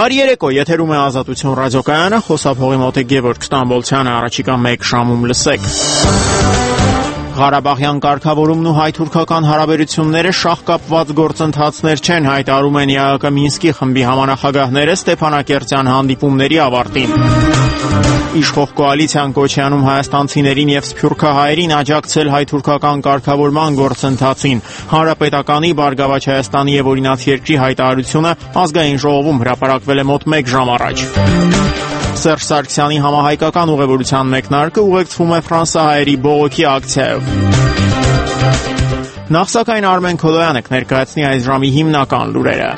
Բարի երեկո, եթերում է Ազատություն ռադիոկայանը, խոսափողի մոտ է Գևորգ Ստամբոլցյանը, առաջիկա 1 ժամում լսեք։ Ղարաբաղյան կարգավորումն ու հայ-թուրքական հարաբերությունները շաղկապված գործընթացներ չեն, հայտարարում են ԵԱՀԿ Մինսկի խմբի համանախագահները Ստեփանակերտյան հանդիպումների ավարտին։ Իշխող կոալիցիան կոչ է անում հայաստանցիներին եւ սփյուռքահայերին աջակցել հայ-թուրքական կարգավորման գործընթացին։ Հանրապետականի, Բարգավաճ Հայաստանի եւ Օրինաց երկրի հայտարարությունը ազգային ժողովում հրապարակվել է մոտ 1 ժամ առաջ։ Սերժ Սարգսյանի համահայկական ուղևորության մեկնարկը ուղեկցվում է ֆրանսահայերի բողոքի ակցիայով։ Նախ սակայն Արմեն Քոլոյանը կներկայացնի այս ժամի հիմնական լուրերը։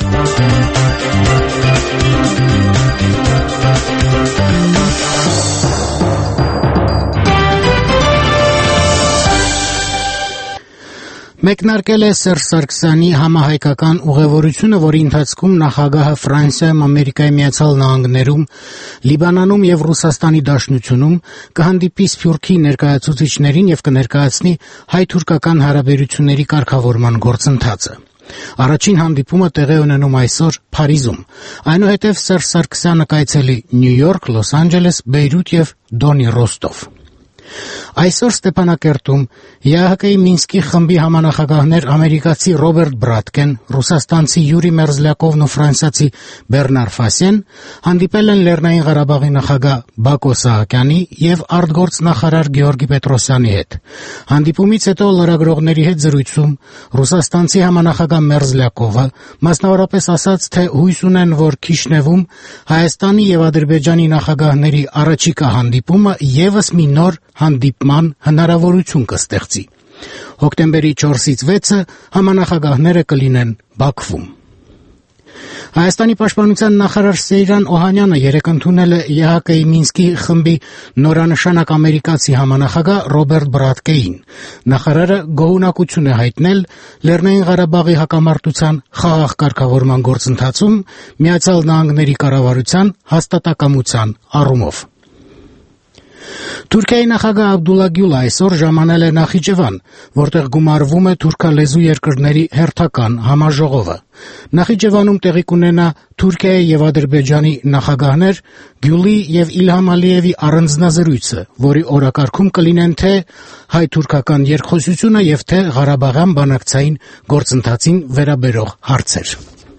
Մեկնարկել է Սերժ Սարգսյանի համահայկական ուղևորությունը, որի ընթացքում նախագահը Ֆրանսիայում, Ամերիկայի Միացյալ Նահանգներում, Լիբանանում եւ Ռուսաստանի Դաշնությունում կհանդիպի Սփյուռքի ներկայացուցիչներին եւ կներկայացնի հայ-թուրքական հարաբերությունների կարգավորման գործընթացը։ Առաջին հանդիպումը տեղի ունենում այսօր Փարիզում։ Այնուհետև Սերժ Սարգսյանը կայցելի Նյու Յորք, Լոս Անջելես, Բեյրութ եւ Դոնի Ռոստով։ Այսօր Ստեփանակերտում ԵԱՀԿ-ի Մինսկի խմբի համանախագահներ ամերիկացի Ռոբերտ Բրատկեն, ռուսաստանցի Յուրի Մերզլյակովն ու ֆրանսիացի Բեռնար Ֆասեն հանդիպել են Լեռնային Ղարաբաղի նախագահ Բակո Սահակյանի եւ արտգործնախարար Գեորգի Պետրոսյանի հետ։ Հանդիպումից հետո լրագրողների հետ զրույցում ռուսաստանցի համանախագահ Մերզլյակովը մասնավորապես ասաց, թե հույս ունեն, որ Քիշնևում Հայաստանի եւ Ադրբեջանի նախագահների առաջիկա հանդիպումը եւս մի նոր հանդիպման հնարավորություն կստեղծի։ Հոկտեմբերի 4-ից 6-ը համանախագահները կլինեն Բաքվում։ Հայաստանի պաշտպանության նախարար Սեյրան Օհանյանը երեկ ընդունել է ԵԱՀԿ-ի Մինսկի խմբի նորանշանակ ամերիկացի համանախագահ Ռոբերտ Բրատկեին։ Նախարարը գոհունակություն է հայտնել Լեռնային Ղարաբաղի հակամարտության խաղաղ կարգավորման գործընթացում Միացյալ Նահանգների կառավարության հաստատակամության առումով։ Թուրքիայի նախագահ Աբդուլլա Գյուլը այսօր ժամանել է Նախիջևան, որտեղ գումարվում է թուրքալեզու երկրների հերթական համաժողովը։ Նախիջևանում տեղի կունենա Թուրքիայի եւ Ադրբեջանի նախագահներ Գյուլի եւ Իլհամ Ալիևի առանձնազրույցը, որի օրակարգում կլինեն թե հայ-թուրքական երկխոսությունը եւ թե Ղարաբաղյան բանակցային գործընթացին վերաբերող հարցեր։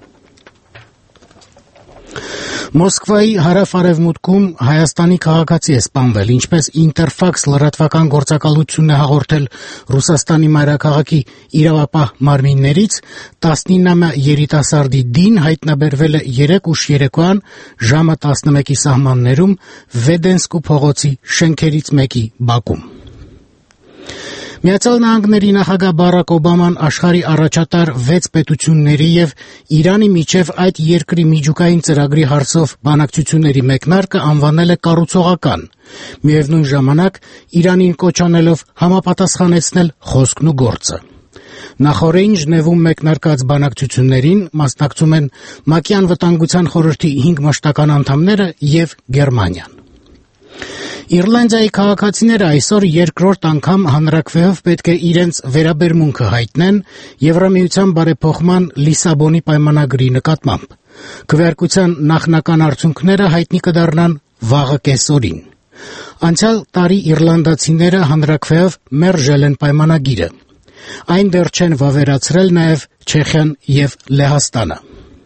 Մոսկվայի հարավ-արևմուտքում Հայաստանի քաղաքացի է սպանվել, ինչպես Ինտերֆաքս լրատվական գործակալությունն է հաղորդել Ռուսաստանի մայրաքաղաքի իրավապահ մարմիններից, 19-ամյա երիտասարդի դին հայտնաբերվել է 3 ուշ երեկոյան ժամը 11-ի սահմաններում Վեդենսկու փողոցի շենքերից մեկի բակում։ Միացյալ Նահանգների նախագահ Բարակ Օբաման աշխարհի առաջատար 6 պետությունների եւ Իրանի միջև այդ երկրի միջուկային ծրագրի հարցով բանակցությունների մեկնարկը անվանել է կառուցողական, միևնույն ժամանակ Իրանին կոչ անելով համապատասխանեցնել խոսքն ու գործը։ Նախորդին Ժնևում մեկնարկած բանակցություններին մասնակցում են ՄԱԿ-ի անվտանգության խորհրդի 5 մշտական անդամները եւ Գերմանիան։ Իռլանդիայի քաղաքացիները այսօր երկրորդ անգամ հանրաքվեով պետք է իրենց վերաբերմունքը հայտնեն Եվրամիության բարեփոխման Լիսաբոնի պայմանագրի նկատմամբ։ Քվեարկության նախնական արդյունքները հայտնի կդառնան վաղը կեսօրին։ Անցյալ տարի իռլանդացիները հանրաքվեով մերժել են պայմանագիրը։ Այն դեռ չեն վավերացրել նաև Չեխիան եւ Լեհաստանը։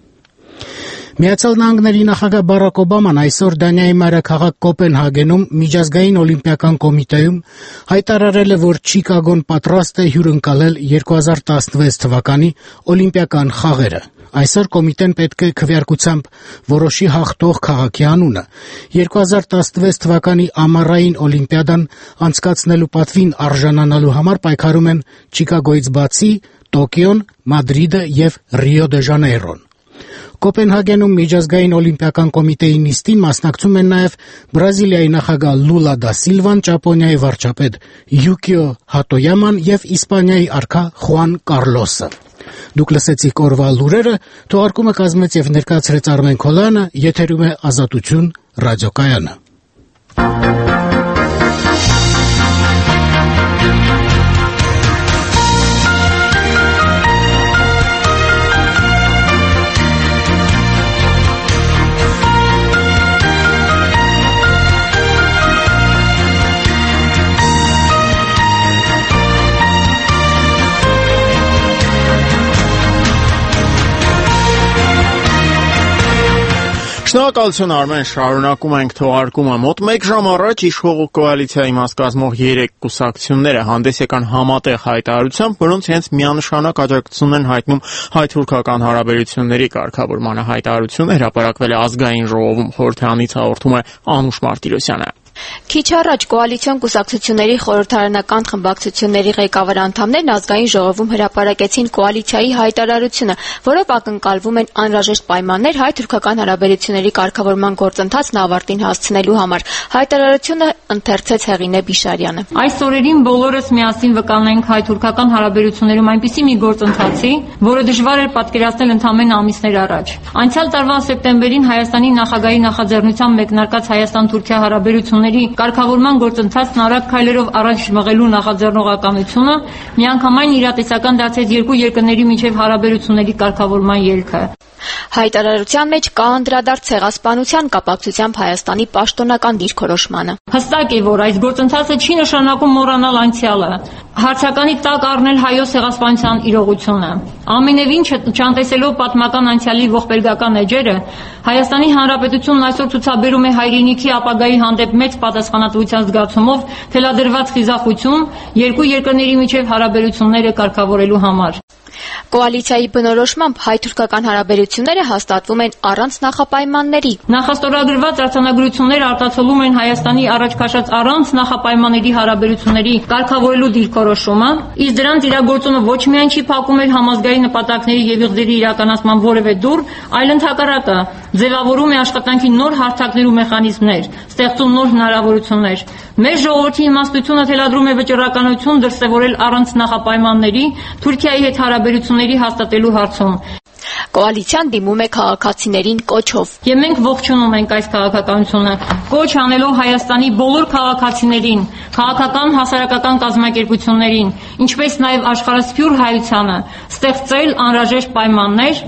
Միացյալ Նահանգների նախագահ Բարակ Օբաման այսօր Դանիայի մայրաքաղաք Կոպենհագենում միջազգային օլիմպիական կոմիտեում հայտարարել է, որ Չիկագոն պատրաստ է հյուրընկալել 2016 թվականի օլիմպիական խաղերը։ Այսօր կոմիտեն պետք է քվեարկությամբ որոշի հաղթող քաղաքի անունը։ 2016 թվականի ամառային օլիմպիադան անցկացնելու պատվին արժանանալու համար պայքարում են Չիկագոյից բացի Տոկիոն, Մադրիդը եւ Ռիո դե Ժանեյրոն։ Կոպենհագենում միջազգային օլիմպիական կոմիտեի նիստին մասնակցում են նաև Բրազիլիայի նախագահ Լուլա դա Սիլվան, Ճապոնիայի վարչապետ Յուկիո Հատոյաման եւ Իսպանիայի արքա Խուան Կարլոսը։ Դուք լսեցիք օրվա լուրերը, թողարկումը կազմեց եւ ներկայացրեց Արմեն Քոլյանը, եթերում է Ազատություն ռադիոկայանը։ Շնորհակալություն Արմեն, շարունակում ենք թողարկումը։ Մոտ 1 ժամ առաջ իշխող կոալիցիայի մաս կազմող 3 կուսակցությունները հանդես եկան համատեղ հայտարարությամբ, որոնց հենց միանշանակ աջակցություն են հայտնում հայ-թուրքական հարաբերությունների կարգավորմանը։ Հայտարարությունը հրապարակվել է ազգային ժողովում, խորհրդարանից հաղորդում է Անուշ Մարտիրոսյանը։ Քիչ առաջ կոալիցիոն կուսակցությունների խորհրդարանական խմբակցությունների ղեկավար անդամներն ազգային ժողովում հրապարակեցին կոալիցիայի հայտարարությունը, որով ակնկալվում են անհրաժեշտ պայմաններ հայ-թուրքական հարաբերությունների կարգավորման գործընթացն ավարտին հասցնելու համար։ Հայտարարությունը ընթերցեց Հեղինե Բիշարյանը։ Այս օրերին բոլորս միասին վկանենք հայ-թուրքական հարաբերություններում այնպիսի մի գործընթացի, որը դժվար էր պատկերացնել ընդամենը ամիսներ առաջ։ Անցյալ տարվա սեպտեմբերին Հայաստանի նախագահի նախաձեռնությամբ մեկնարկած Հայաստան-Թուրքիա հարաբերությունների կարգավորման գործընթացն արագ քայլերով առաջ մղելու նախաձեռնողականությունը միանգամայն իրատեսական դարձեց երկու երկրների միջև հարաբերությունների կարգավորման ելքը։ Հայտարարության մեջ կա անդրադարձ ցեղասպանության կապակցությամբ Հայաստանի պաշտոնական դիրքորոշմանը։ Հստակ է, որ այս գործընթացը չի նշանակում մոռանալ անցյալը, հարցականի տակ առնել հայոց ցեղասպանության իրողությունը։ Ամենևին չանտեսելով պատմական անցյալի ողբերգական էջերը, Հայաստանի Հանրապետությունն այսօր ցուցաբերում է հայրենիքի ապագայի հանդեպ մեծ պատասխանատվության զգացումով թելադրված խիզախություն երկու երկրների միջև հարաբերությունները կարգավորելու համար։ Կոալիցիայի բնորոշմամբ հայ-թուրքական հարաբերությունները հաստատվում են առանց նախապայմանների։ Նախաստորագրված արձանագրությունները արտացոլում են Հայաստանի առաջ քաշած առանց նախապայմանների հարաբերությունների կարգավորելու դիրքորոշումը, իսկ դրանց իրագործումը ոչ միայն չի փակում էլ համազգային նպատակների եւ իղձերի իրականացման որևէ դուռ, այլ ընդհակառակը ձևավորում է աշխատանքի նոր հարթակներ ու մեխանիզմներ, ստեղծում նոր հնարավորություններ։ Մեր ժողովրդի իմաստությունը թելադրում է վճռականություն դրսևորել առանց նախապայմանների Թուրքիայի հետ հարաբերությունների հաստատելու հարցում։ Կոալիցիան դիմում է քաղաքացիներին կոչով։ Եվ մենք ողջունում ենք այս քաղաքականությունը, կոչ անելով Հայաստանի բոլոր քաղաքացիներին, քաղաքական հասարակական կազմակերպություններին, ինչպես նաև աշխարհասփյուր հայությանը, ստեղծել անհրաժեշտ պայմաններ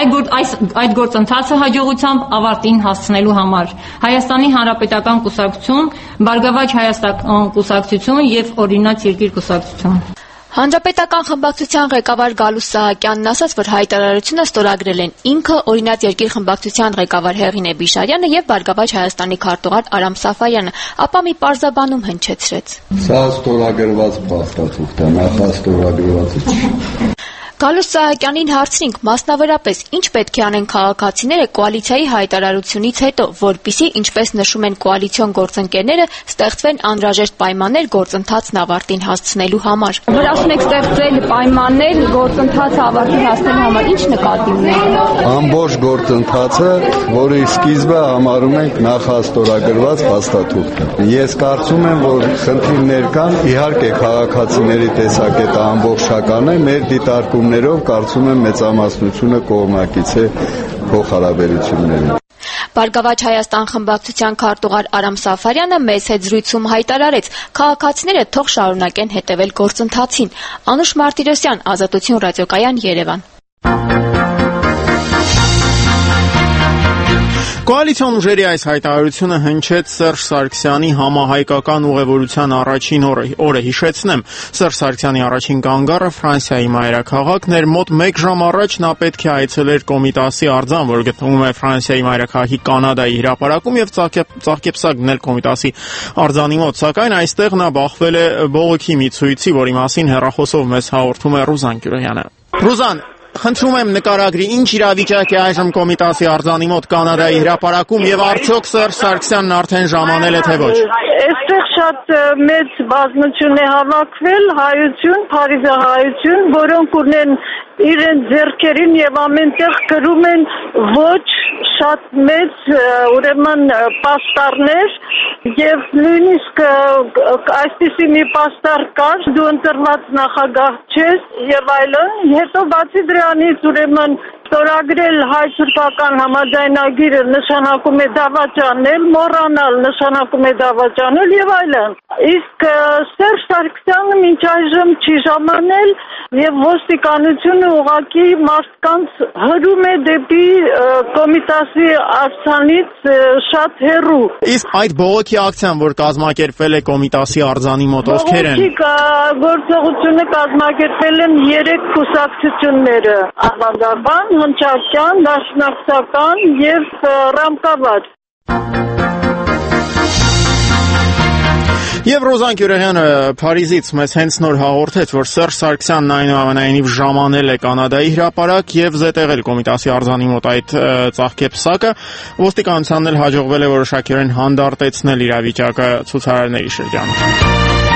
այդ գործընթացը հաջողությամբ ավարտին հասցնելու համար։ Հայաստանի Հանրապետական կուսակցություն, Բարգավաճ Հայաստան կուսակցություն եւ Օրինաց երկիր կուսակցություն։ Հանրապետական խմբակցության ղեկավար Գալուս Սահակյանն ասաց, որ հայտարարությունը ստորագրել են ինքը, Օրինաց երկիր խմբակցության ղեկավար Հեղինե Բիշարյանը եւ Բարգավաճ Հայաստանի քարտուղար Արամ Սաֆարյանը, ապա մի պարզաբանում հնչեցրեց։ Սա ստորագրված փաստաթուղթ է, նախաստորագրվածը չի։ Գալուս Սահակյանին հարցրինք մասնավորապես ինչ պետք է անեն քաղաքացիները կոալիցիայի հայտարարությունից հետո, որպեսզի, ինչպես նշում են կոալիցիոն գործընկերները, ստեղծվեն անհրաժեշտ պայմաններ գործընթացն ավարտին հասցնելու համար։ Վրացում եք ստեղծել պայմաններ գործընթացը ավարտին հասցնելու համար, ինչ նկատի ունեք։ Ամբողջ գործընթացը, որի սկիզբը համարում ենք նախաստորագրված փաստաթուղթը։ Ես կարծում եմ, որ խնդիրներ կան, իհարկե քաղաքացիների տեսակետը ամբողջական է, մեր դիտարկումներով կարծում եմ մեծամասնությունը կողմնակից է փոխհարաբերություններին։ Բարգավաճ Հայաստան խմբակցության քարտուղար Արամ Սաֆարյանը մեծ հետ զրույցում հայտարարեց, քաղաքացիները թող շարունակեն հետևել գործընթացին։ Անուշ Մարտիրոսյան, Ազատություն ռադիոկայան, Երևան։ Կոալիցիոն ուժերի այս հայտարարությունը հնչեց Սերժ Սարգսյանի համահայկական ուղևորության առաջին օրը։ Հիշեցնեմ, Սերժ Սարգսյանի առաջին կանգառը Ֆրանսիայի մայրաքաղաքն էր։ Մոտ 1 ժամ առաջ նա պետք է այցելեր Կոմիտասի արձան, որ գտնվում է Ֆրանսիայի մայրաքաղաքի Կանադայի հրապարակում, եւ ծաղկեպսակ գնել Կոմիտասի արձանի մոտ, սակայն այստեղ նա բախվել է բողոքի մի ցույցի, որի մասին հեռախոսով մեզ հաղորդում է Ռուզան Կյուրոյանը։ Ռուզան, խնդրում եմ նկարագրի, ինչ իրավիճակ է այժմ Կոմիտասի արձանի մոտ Կանադայի հրապարակում եւ արդյոք Սերժ Սարգսյանն արդեն ժամանել է թե ոչ։ Այստեղ շատ մեծ բազմություն է հավաքվել, հայություն, փարիզահայություն, որոնք ունեն իրենց ձեռքերին եւ ամենտեղ գրում են ոչ շատ մեծ ուրեմն պաստառներ եւ նույնիսկ այսպիսի մի պաստառ կար, դու ընտրված նախագահ ես եւ այլն, հետո բացի դրանից ուրեմն ստորագրել հայ-թուրքական համաձայնագիրը նշանակում է դավաճանել, մոռանալ նշանակում է դավաճանել եւ այլն։ Իսկ Սերժ Սարգսյանը մինչ այժմ չի ժամանել եւ ոստիկանությունը ուղղակի մարդկանց հրում է դեպի Կոմիտասի արձանից շատ հեռու։ Իսկ այդ բողոքի ակցիան, որ կազմակերպվել է Կոմիտասի արձանի մոտ, ովքեր են։ Գործողությունը կազմակերպել են 3 կուսակցությունները՝ Ավանդաբան, հնչակյան, դաշնակցական եւ ռամկավար։ Եվ Ռոզան Կյուրեղյանը Փարիզից մեզ հենց նոր հաղորդեց, որ Սերժ Սարգսյանն այնուամենայնիվ ժամանել է Կանադայի հրապարակ եւ զետեղել Կոմիտասի արձանի մոտ այդ ծաղկեպսակը, ոստիկանությանն էլ հաջողվել է որոշակիորեն հանդարտեցնել իրավիճակը ցուցարարների շրջանում։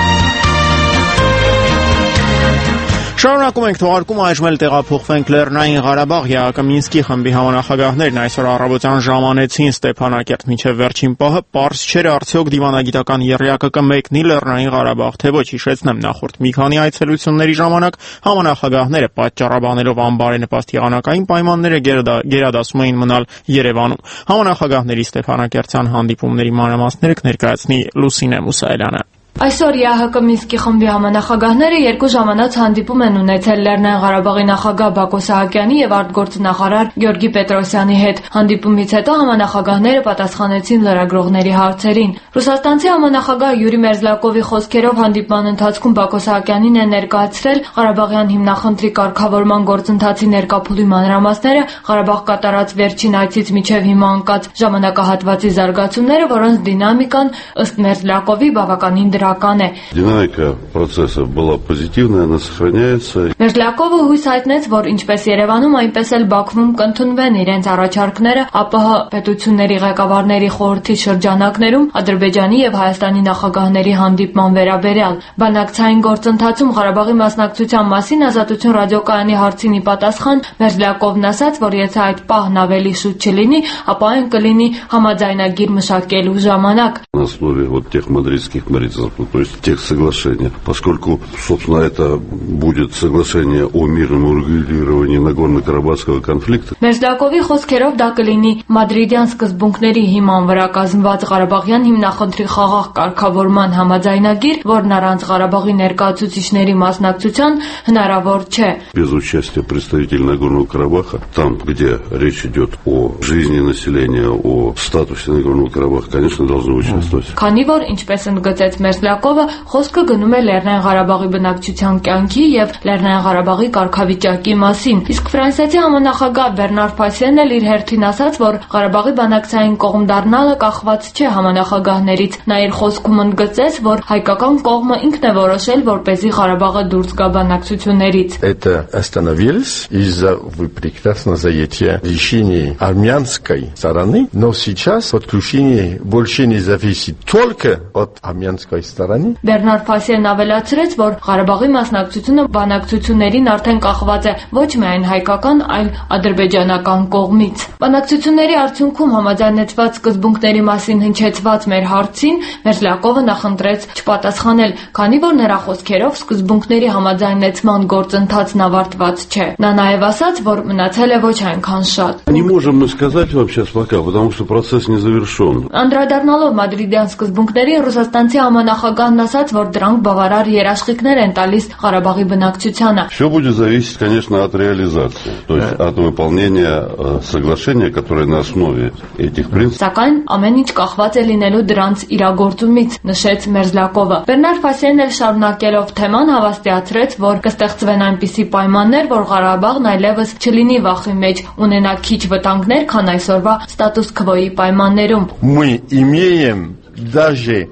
Շարունակում ենք թողարկումը, այժմ էլ տեղափոխվենք Լեռնային Ղարաբաղ, ԵԱՀԿ Մինսկի խմբի համանախագահներն այսօր առավոտյան ժամանեցին Ստեփանակերտ մինչև վերջին պահը, պարզ չէր արդյոք դիվանագիտական եռյակը կմեկնի Լեռնային Ղարաբաղ, թե ոչ, հիշեցնեմ, նախորդ մի քանի այցելությունների ժամանակ համանախագահները պատճառաբանելով անբարենպաստ եղանակային պայմանները գերադասում էին մնալ Երևանում։ Համանախագահների Ստեփանակերտյան հանդիպումների մանրամասները կներկայացնի Լուսինե Մուսայելյանը։ Այսօր ԵԱՀԿ Մինսկի խմբի համանախագահները երկու ժամանակ հանդիպում են ունեցել Լեռնային Ղարաբաղի նախագահ Բակո Սահակյանի եւ արտգործնախարար Գեորգի Պետրոսյանի հետ։ Հանդիպումից հետո համանախագահները պատասխանեցին լրագրողների հարցերին։ Ռուսաստանցի համանախագահ Յուրի Մերզլակովի խոսքերով հանդիպման ընթացքում Բակո Սահակյանին է ներկայացրել Ղարաբաղյան հիմնախնդրի կարգավորման գործընթացի ներկափուլի մանրամասները, Ղարաբաղ կատարած վերջին այցից մինչև հիմա ընկած ժամանակահատվածի զարգացումները, որոնց դինամիկան ըստ Մերզլակովի բավականին Динамика процесса была позитивная, она сохраняется. Մերզլակովը հույս հայտնեց, որ ինչպես Երևանում, այնպես էլ Բաքվում կընդունվեն իրենց առաջարկները ԱՊՀ պետությունների ղեկավարների խորհրդի շրջանակներում Ադրբեջանի եւ Հայաստանի նախագահների հանդիպման վերաբերյալ։ Բանակցային գործընթացում Ղարաբաղի մասնակցության մասին Ազատություն ռադիոկայանի հարցին ի պատասխան Մերզլակովն ասաց, որ եթե այդ պահն ավելի շուտ չլինի, ապա այն կլինի համաձայնագիր мշակելու ժամանակ։ На основе вот тех мадридских то есть тех соглашений, поскольку, собственно, это будет соглашение о мирном урегулировании Нагорно-Карабахского конфликта. Մերզլակովի խոսքերով դա կլինի մադրիդյան սկզբունքների հիման вրա կազմված Ղարաբաղյան հիմնախնդրի խաղաղ կարգավորման համաձայնագիր, որն առանց Ղարաբաղի ներկայացուցիչների մասնակցության հնարավոր չէ։ Без участия представителей Нагорного Карабаха, там, где речь идет о жизни населения, о статусе Нагорного Карабаха, конечно, должны участвовать. Քանի որ ինչպես ընդգծեց Մերզլակովը, խոսքը գնում է Լեռնային Ղարաբաղի բնակչության կյանքի եւ Լեռնային Ղարաբաղի կարգավիճակի մասին։ Իսկ ֆրանսիացի համանախագահ Բերնար Փասիենն էլ իր հերթին ասաց, որ Ղարաբաղի բանակցային կողմ դառնալը կախված չէ համանախագահներից։ Նա իր խոսքում ընդգծեց, որ հայկական կողմը ինքն է որոշել, որպեսզի Ղարաբաղը дурс գա բանակցություններից։ Это остановилось из-за, вы прекрасно знаете, решения армянской стороны, но сейчас подключение больше не зависит только от армянской стороны. Բերնար Փասիենն ավելացրեց, որ Ղարաբաղի մասնակցությունը բանակցություններին արդեն կախված է ոչ միայն հայկական, այլ ադրբեջանական կողմից։ Բանակցությունների արդյունքում համաձայնեցված սկզբունքների մասին հնչեցված մեր հարցին Մերզլակովը նախընտրեց չպատասխանել, քանի որ նրա խոսքերով սկզբունքների համաձայնեցման գործընթացն ավարտված չէ։ Նա նաև ասաց, որ մնացել է ոչ այնքան շատ։ Не можем мы сказать вам сейчас пока, потому что процесс не завершен. Անդրադառնալով մադրիդյան սկզբունքների Ռուսաստանցի համանախագահն ասաց, որ դրանք բավարար երաշխիքներ են տալիս Ղարաբաղի բնակչությանը։ Все будет зависеть, конечно, от реализации, то есть от выполнения соглашения, которое на основе этих принципов. Սակայն ամեն ինչ կախված է լինելու դրանց իրագործումից, նշեց Մերզլակովը։ Բերնար Փասիենն էլ շարունակելով թեման հավաստիացրեց, որ կստեղծվեն այնպիսի պայմաններ, որ Ղարաբաղն այլևս չլինի վախի մեջ, ունենա քիչ вытангներ, քան այսօրվա ստատուս քվոյի պայմաններում։ Мы имеем даже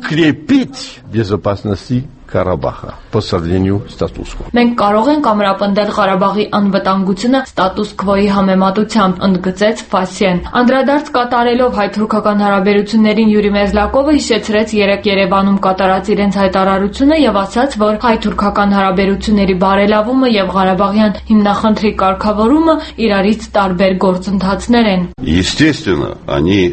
укрепить безопасность Карабаха по сравнению с статус-кво. Մենք կարող ենք ամրապնդել Ղարաբաղի անվտանգությունը ստատուս քվոյի համեմատությամբ, ընդգծեց Փասիեն։ Անդրադարձ կատարելով հայ-թուրքական հարաբերություններին Յուրի Մերզլակովը հիշեցրեց երեկ Երևանում կատարած իրենց հայտարարությունը եւ ասաց, որ հայ-թուրքական հարաբերությունների բարելավումը եւ Ղարաբաղյան հիմնախնդրի կարգավորումը իրարից տարբեր գործընթացներ են։ Естественно, они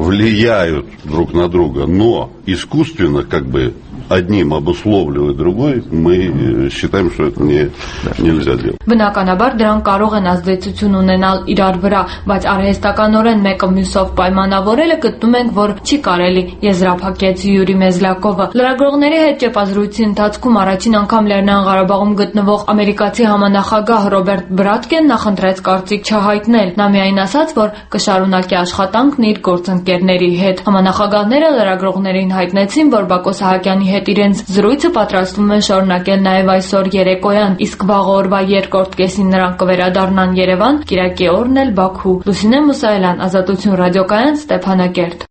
влияют друг на друга, но искусственно как бы одним обусловливая другой, мы считаем, что это нельзя делать. Բնականաբար դրանք կարող են ազդեցություն ունենալ իրար վրա, բայց արհեստականորեն մեկը մյուսով պայմանավորելը գտնում ենք, որ չի կարելի, եզրափակեց Յուրի Մերզլակովը։ Լրագրողների հետ ճեպազրույցի ընթացքում առաջին անգամ Լեռնային Ղարաբաղում գտնվող ամերիկացի համանախագահ Ռոբերտ Բրատկեն նախընտրեց կարծիք չհայտնել։ Նա միայն ասաց, որ կշարունակի աշխատանքն իր գործընկերների հետ։ Համանախագահները լրագրողներին հայտնեցին, որ Բակո Սահակյանի հետ իրենց զրույցը պատրաստվում են շարունակել նաև այսօր երեկոյան, իսկ վաղ օրվա երկրորդ կեսին նրանք կվերադառնան Երևան, կիրակի օրն էլ Բաքու։ Լուսինե Մուսայելյան, Ազատություն ռադիոկայան, Ստեփանակերտ։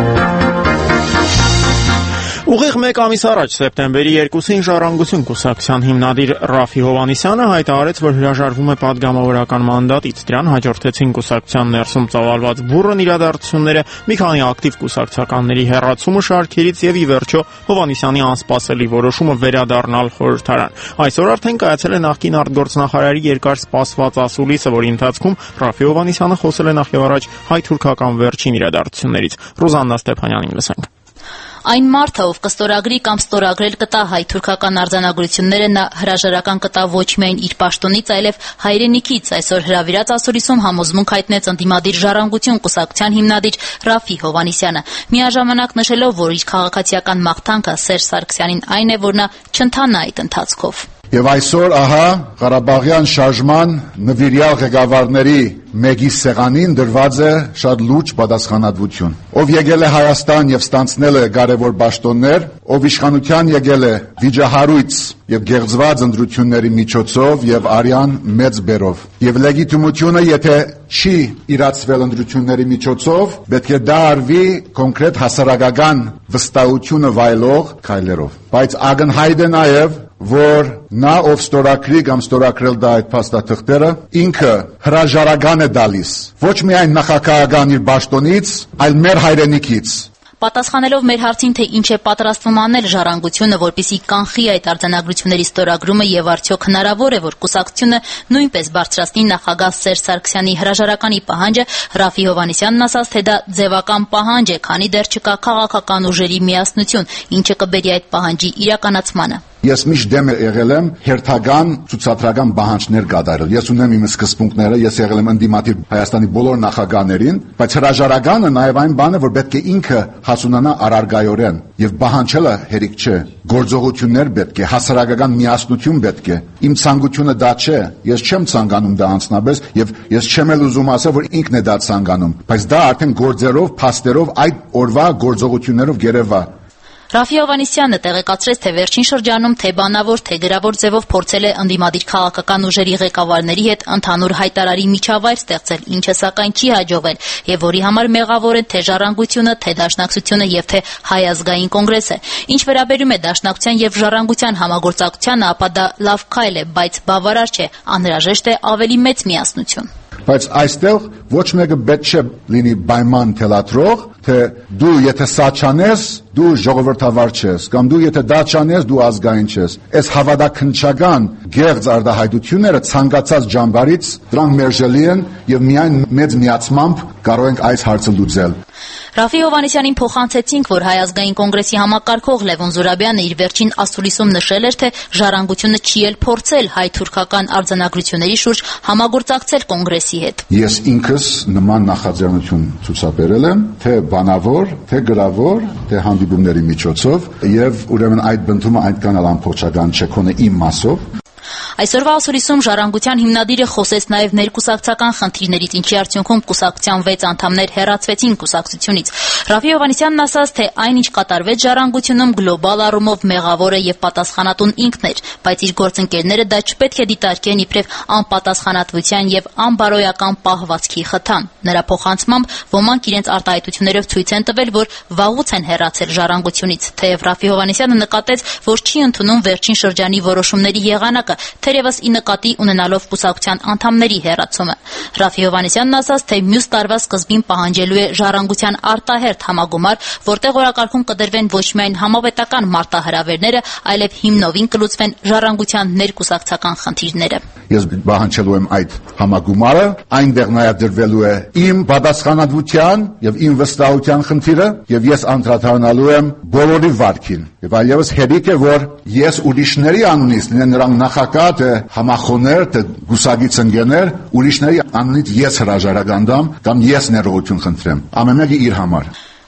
Ուղիղ մեկ ամիս առաջ սեպտեմբերի 2-ին Ժառանգություն կուսակցության հիմնադիր Ռաֆի Հովհաննիսյանը հայտարարեց, որ հրաժարվում է падգամավորական մանդատից։ Դրան հաջորդեցին կուսակցության ներսում ծավալված բուռն իրադարձությունները, մի քանի ակտիվ կուսակցականների հեռացումը շարքերից եւ ի վերջո Հովհաննիսյանի անսպասելի որոշումը վերադառնալ խորհրդարան։ Այսօր արդեն կայացել է նախկին արտգործնախարարի երկար սպասված ասուլիսը, որի ընթացքում Ռաֆի Հովհաննիսյանը խոսել է նախևառաջ հայ-թուրքական վերջին իրադարձություններից։ Ռոզաննա Ստեփանյանին լսենք։ Այն մարդը, ով կստորագրի կամ ստորագրել կտա հայ-թուրքական արձանագրությունները, նա հրաժարական կտա ոչ միայն իր պաշտոնից, այլև հայրենիքից։ Այսօր հրավիրած ասուլիսում համոզմունք հայտնեց ընդդիմադիր Ժառանգություն կուսակցության հիմնադիր Ռաֆի Հովհաննիսյանը, միաժամանակ նշելով, որ իր քաղաքացիական մաղթանքը Սերժ Սարգսյանին այն է, որ նա չընթանա այդ ընթացքով։ Եվ այսօր ահա Ղարաբաղյան շարժման նվիրյալ ղեկավարների մեկի սեղանին դրված է շատ լուրջ պատասխանատվություն։ Ով եկել է Հայաստան եւ ստանցնել է կարևոր պաշտոններ, ով իշխանության եկել է վիճահարույց եւ գեղձված ընտրությունների միջոցով եւ արյան մեծ բերով։ Եվ լեգիտիմությունը, եթե չի իրացվել ընտրությունների միջոցով, պետք է դա արվի կոնկրետ հասարակական վստահությունը վայելող քայլերով։ Բայց ակնհայտ է նաեւ, որ նա ով ստորագրի կամ ստորագրել դա այդ փաստաթղթերը, ինքը հրաժարական է տալիս ոչ միայն նախագահական իր պաշտոնից, այլ մեր հայրենիքից։ Պատասխանելով մեր հարցին, թե ինչ է պատրաստվում անել Ժառանգությունը, որպեսզի կանխի այդ արձանագրությունների ստորագրումը եւ արդյոք հնարավոր է, որ կուսակցությունը նույնպես բարձրացնի նախագահ Սերժ Սարգսյանի հրաժարականի պահանջը, Ռաֆի Հովհաննիսյանն ասաց, թե դա ձևական պահանջ է, քանի դեռ չկա քաղաքական ուժերի միասնություն, ինչը կբերի այդ պահանջի իրականացմանը։ Ես միշտ դեմ եղել եմ հերթական ցուցադրական պահանջներ կատարել։ Ես ունեմ իմ սկզբունքները, ես եղել եմ ընդդիմադիր Հայաստանի բոլոր նախագահներին, բայց հրաժարականը նաև այն բանը, որ պետք է ինքը հասունանա առարգայորեն եւ պահանջելը հերիք չէ։ Գործողություններ պետք է, հասարակական միասնություն պետք է։ Իմ ցանկությունը դա չէ։ Ես չեմ ցանկանում դա անձնապես եւ ես չեմ էլ ուզում ասել, որ ինքն է դա ցանկանում, բայց դա արդեն գործերով, փաստերով, այդ օրվա գործողություններով գերեվա։ Ռաֆի Հովհաննիսյանը տեղեկացրեց, թե վերջին շրջանում թե բանավոր, թե գրավոր ձևով փորձել է ընդդիմադիր քաղաքական ուժերի ղեկավարների հետ ընդհանուր հայտարարի միջավայր ստեղծել, ինչը սակայն չի հաջողվել, եւ որի համար մեղավոր են թե Ժառանգությունը, թե Դաշնակցությունը եւ թե Հայ ազգային կոնգրեսը։ Ինչ վերաբերում է Դաշնակցության եւ Ժառանգության համագործակցությանը, ապա դա լավ քայլ է, բայց բավարար չէ, անհրաժեշտ է ավելի մեծ միասնություն։ Բայց այստեղ ոչ մեկը պետք չէ լինի պայման թելադրող, թե դու եթե սա չանես, դու ժողովրդավար չես, կամ դու եթե դա չանես, դու ազգային չես։ Այս հավատաքննչական գեղձ արտահայտությունները ցանկացած ճամբարից դրանք մերժելի են եւ միայն մեծ միացմամբ կարող ենք այս հարցը լուծել։ Ռաֆի Հովհաննիսյանին փոխանցեցինք, որ Հայ ազգային կոնգրեսի համակարգող Լևոն Զուրաբյանը իր վերջին ասուլիսում նշել էր, թե Ժառանգությունը չի էլ փորձել հայ-թուրքական արձանագրությունների շուրջ համագործակցել կոնգրեսի հետ։ Ես ինքս նման նախաձեռնություն ցուցաբերել եմ, թե բանավոր, թե գրավոր, թե հանդիպումների միջոցով, եւ ուրեմն այդ բնդումը այնքան էլ ամբողջական չէ քոնե իմ մասով։ Այսօրվա ասուլիսում Ժառանգության հիմնադիրը խոսեց նաև ներկուսակցական խնդիրներից, ինչի արդյունքում կուսակցության 6 անդամներ հեռացվեցին կուսակցությունից։ Ռաֆի Հովհաննիսյանն ասաց, թե այնինչ կատարվեց Ժառանգությունում գլոբալ առումով մեղավորը եւ պատասխանատուն ինքն էր, բայց իր գործընկերները դա չպետք է դիտարկեն իբրև անպատասխանատվության եւ անբարոյական պահվածքի խթան։ Նրա փոխանցմամբ ոմանք իրենց արտահայտություններով ցույց են տվել, որ վաղուց են հեռացել Ժառանգությունից, թեև Ռաֆի Հովհաննիսյանը նկատեց, որ չի ընդունում վերջին շրջանի որոշումների եղանակը, թերևս ի նկատի ունենալով կուսակցության անդամների հեռացումը։ Ռաֆի Հովհաննիսյանն ասաց, թե մյուս տարվա սկզբին պահանջելու է Ժառանգության արտահերթ համագումար, որտեղ օրակարգում կդրվեն ոչ միայն համապետական մարտահրավերները, այլև հիմնովին կլուծվեն Ժառանգության ներկուսակցական խնդիրները։ Ես պահանջելու եմ այդ համագումարը, այնտեղ նաև դրվելու է իմ պատասխանատվության եւ իմ վստահության խնդիրը, եւ ես անդրադառնալու եմ բոլորի վարքին։ Եվ այլևս հերիք է, որ ես ուրիշների անունից, լինեն նրանք նախագահ, թե համախոհներ, թե գուսագից ընկերներ, ուրիշների անունից ես հրաժարական տամ կամ ես ներողություն խնդրեմ։ Ամեն մեկը իր համար։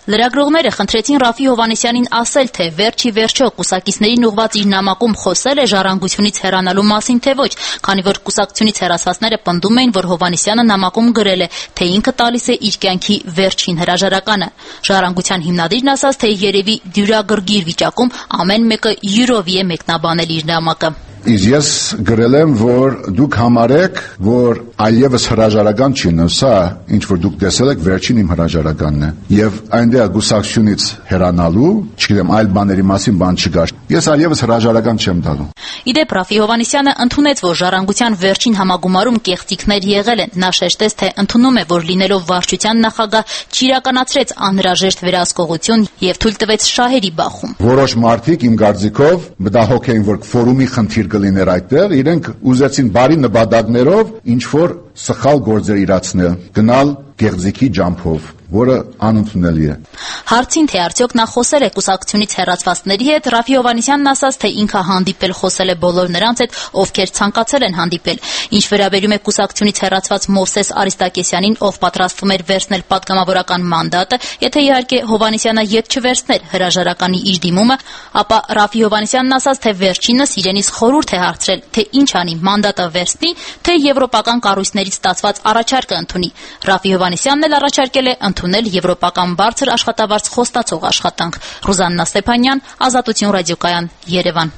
Լրագրողները խնդրեցին Ռաֆի Հովհաննիսյանին ասել, թե վերջի վերջո կուսակիցներին ուղված իր նամակում խոսել է ժառանգությունից հեռանալու մասին, թե ոչ, քանի որ կուսակցությունից հեռացվածները պնդում էին, որ Հովհաննիսյանը նամակում գրել է, թե ինքը տալիս է իր կյանքի վերջին հրաժարականը։ Ժառանգության հիմնադիրն ասաց, թե երևի դյուրագրգիռ վիճակում ամեն մեկը յուրովի է մեկնաբանել իր նամակը։ Իսկ ես գրել եմ, որ դուք համարեք, որ այլևս հրաժարական չի, սա ինչ որ դուք տեսել եք վերջին իմ հրաժարականն է, եւ այնտեղ գուսակցությունից հեռանալու, չգիտեմ, այլ բաների մասին բան չկա։ Ես այլևս հրաժարական չեմ տալու։ Իդեպ Ռաֆի Հովհաննիսյանը ընդունեց, որ ժառանգության վերջին համագումարում կեղծիքներ եղել են։ Նա շեշտեց, թե ընդունում է, որ լինելով վարչության նախագահ չիրականացրեց անհրաժեշտ վերահսկողություն եւ թույլ տվեց շահերի բախում։ Որոշ մարդիկ իմ կարծիքով մտահոգ էին, որ ֆորումի խնդիր կլիներ այդտեղ, իրենք ուզեցին բարի նպատակներով ինչ որ սխալ գործեր իրացնել, գնալ գեղձիկի ջամփով, որը անընդունելի է։ Հարցին, թե արդյոք նա խոսել է կուսակցությունից հեռացվածների հետ, Ռաֆի Հովհաննիսյանն ասաց, թե ինքը հանդիպել խոսել է բոլոր նրանց հետ, ովքեր ցանկացել են հանդիպել։ Ինչ վերաբերում է կուսակցությունից հեռացված Մովսես Արիստակեսյանին, ով պատրաստվում էր վերցնել պատգամավորական մանդատը, եթե իհարկե Հովհաննիսյանը ետ չվերցներ հրաժարականի իր դիմումը, ապա Ռաֆի Հովհաննիսյանն ասաց, թե վերջինս իրենից խորհուրդ է հարցրել, թե ինչ անի, մանդատը վերցնի, թե եվրոպական կառույցներից ստացված առաջարկը ընդունի։ Ռաֆի Հովհաննիսյանն էլ առաջարկել է ընդունել եվրոպական բարձր աշխատավարձ խոստացող աշխատանք։ Ռուզաննա Ստեփանյան, Ազատություն ռադիոկայան, Երևան։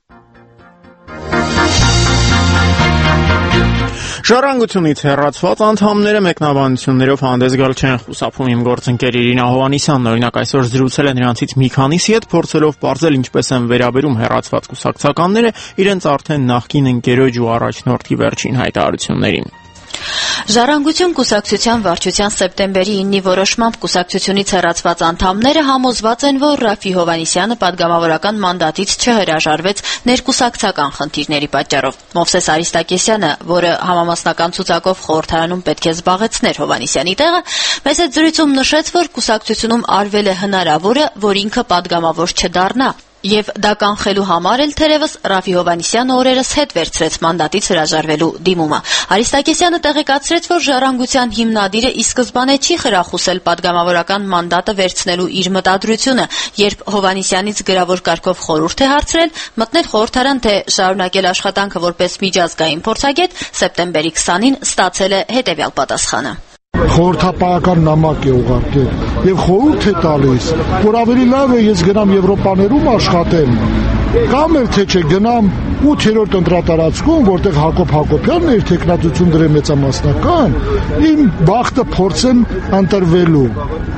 Ժառանգությունից հեռացված անդամները մեկնաբանություններով հանդես գալ չեն խուսափում։ Իմ գործընկեր Իրինա Հովհաննիսյանն օրինակ այսօր զրուցել է նրանցից մի քանիսի հետ, փորձելով պարզել ինչպես են վերաբերում հեռացված կուսակցականները իրենց արդեն նախկին ընկերոջ ու առաջնորդի վերջին հայտարարություններին։ Ժառանգություն կուսակցության վարչության սեպտեմբերի 9-ի որոշմամբ կուսակցությունից հեռացված անդամները համոզված են, որ Ռաֆի Հովհաննիսյանը պատգամավորական մանդատից չհրաժարվեց ներկուսակցական խնդիրների պատճառով։ Մովսես Արիստակեսյանը, որը համամասնական ցուցակով խորհրդարանում պետք է զբաղեցներ Հովհաննիսյանի տեղը, մեծ զրույցում նշեց, որ կուսակցությունում արվել է հնարավորը, որ ինքը պատգամավոր չդառնա։ Եվ դա կանխելու համար էլ թերևս Ռաֆի Հովհաննիսյանը օրերս հետ վերցրեց մանդատից հրաժարվելու դիմումը։ Արիստակեսյանը տեղեկացրեց, որ ժառանգության հիմնադիրը ի սկզբանե չի խրախուսել պատգամավորական մանդատը վերցնելու իր մտադրությունը, երբ Հովհաննիսյանից գրավոր կարգով խորհուրդ է հարցրել մտնել խորհրդարան, թե շարունակել աշխատանքը որպես միջազգային փորձագետ, սեպտեմբերի 20-ին ստացել է հետևյալ պատասխանը. Խորհրդապահական նամակ է ուղարկել եւ խորհուրդ է տալիս, որ ավելի լավ է ես գնամ Եվրոպաներում աշխատեմ, կամ էլ թե չէ գնամ 8-րդ ընտրատարածքում, որտեղ Հակոբ Հակոբյանն էր տեխնատություն դրել մեծամասնական, իմ բախտը փորձեմ ընտրվելու,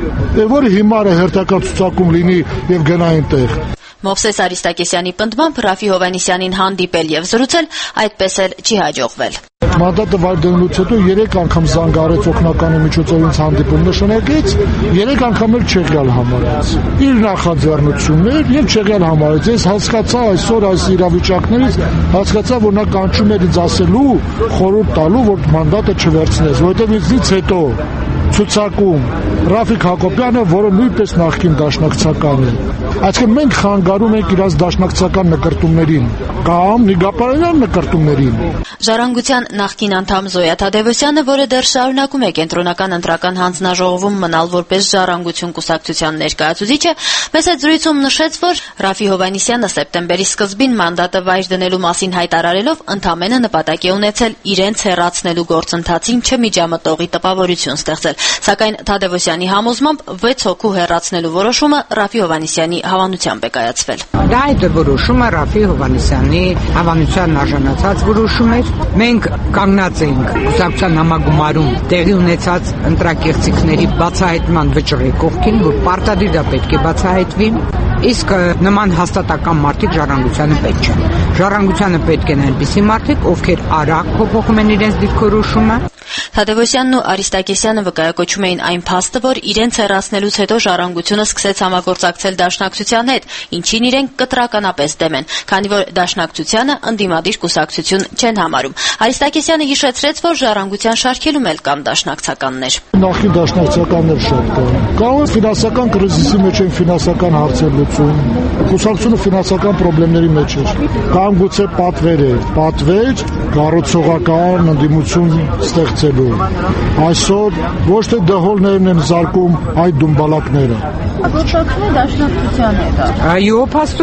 որ հիմարը հերթական ցուցակում լինի եւ գնա այնտեղ։ Մովսես Արիստակեսյանի պնդմամբ Ռաֆի Հովհաննիսյանին հանդիպել եւ զրուցել այդպես էլ չի հաջողվել։ Մանդատը վայր դնելուց հետո 3 անգամ զանգարեց օգնականի միջոցով ինձ հանդիպում նշանակեց, 3 անգամ էլ չեղյալ համարեց։ Իր նախաձեռնություններ եւ չեղյալ համարեց։ Ես հասկացա այսօր այս իրավիճակներից, հասկացա, որ նա կանչում էր ինձ ասելու, խորհուրդ տալու, որ մանդատը չվերցնես, որովհետեւ ինձից հետո ցուցակում Ռաֆիկ Հակոբյանը, որը նույնպես նախկին դաշնակցական է։ Այսինքն մենք խանգարում ենք իրաց դաշնակցական նկրտումներին կամ Նիգապարյան նկրտումներին։ Ժառանգության նախկին անդամ Զոյա Թադևոսյանը, որը դեռ շարունակում է կենտրոնական ընտրական հանձնաժողովում մնալ որպես Ժառանգություն կուսակցության ներկայացուցիչը, մեծ զրույցում նշեց, որ Ռաֆի Հովհաննիսյանը սեպտեմբերի սկզբին մանդատը վայր դնելու մասին հայտարարելով ընդամենը նպատակ է ունեցել իրենց հեռացնելու գործընթացին չմիջամտողի տպավորություն ստեղծել, սակայն Թադևոսյանի համոզմամբ 6 հոգու հեռացնելու որոշումը Ռաֆի Հովհաննիսյանի հավանությամբ է կայացվել։ Դա այդ որոշումը Ռաֆի Հովհաննիսյանի հավանության արժանացած որոշում էր։ Մենք կանգնած էինք կուսակցության համագումարում տեղի ունեցած ընտրակեղծիքների բացահայտման վճռի կողքին, որ պարտադիր դա պետք է բացահայտվի։ Իսկ նման հաստատական մարդիկ ժառանգությանը պետք չեն։ Ժառանգությանը պետք են այնպիսի մարդիկ, ովքեր արագ փոփոխում են իրենց դիրքորոշումը։ Թադևոսյանն ու Արիստակեսյանը վկայակոչում էին այն փաստը, որ իրենց հեռացնելուց հետո ժառանգությունը սկսեց համագործակցել դաշնակցության հետ, ինչին իրենք կտրականապես դեմ են, քանի որ դաշնակցությանը ընդդիմադիր կուսակցություն չեն համարում։ Արիստակեսյանը հիշեցրեց, որ ժառանգության շարքելում էլ կան դաշնակցականներ։ Նախին դաշնակցականներ շատ կան։ Կարող է ֆինանսական կրիզիսի մեջ են ֆինանսական հարցեր լուծում, կուսակցությունը ֆինանսական խնդիրների մեջ էր։ Կամ գուցե պատվեր կառուցողական ընդդիմություն ստեղծելու։ Այսօր ոչ թե դհոլներն են զարկում այդ դումբալակները։ Գործակցությունը դաշնակցության հետ է։ Այո,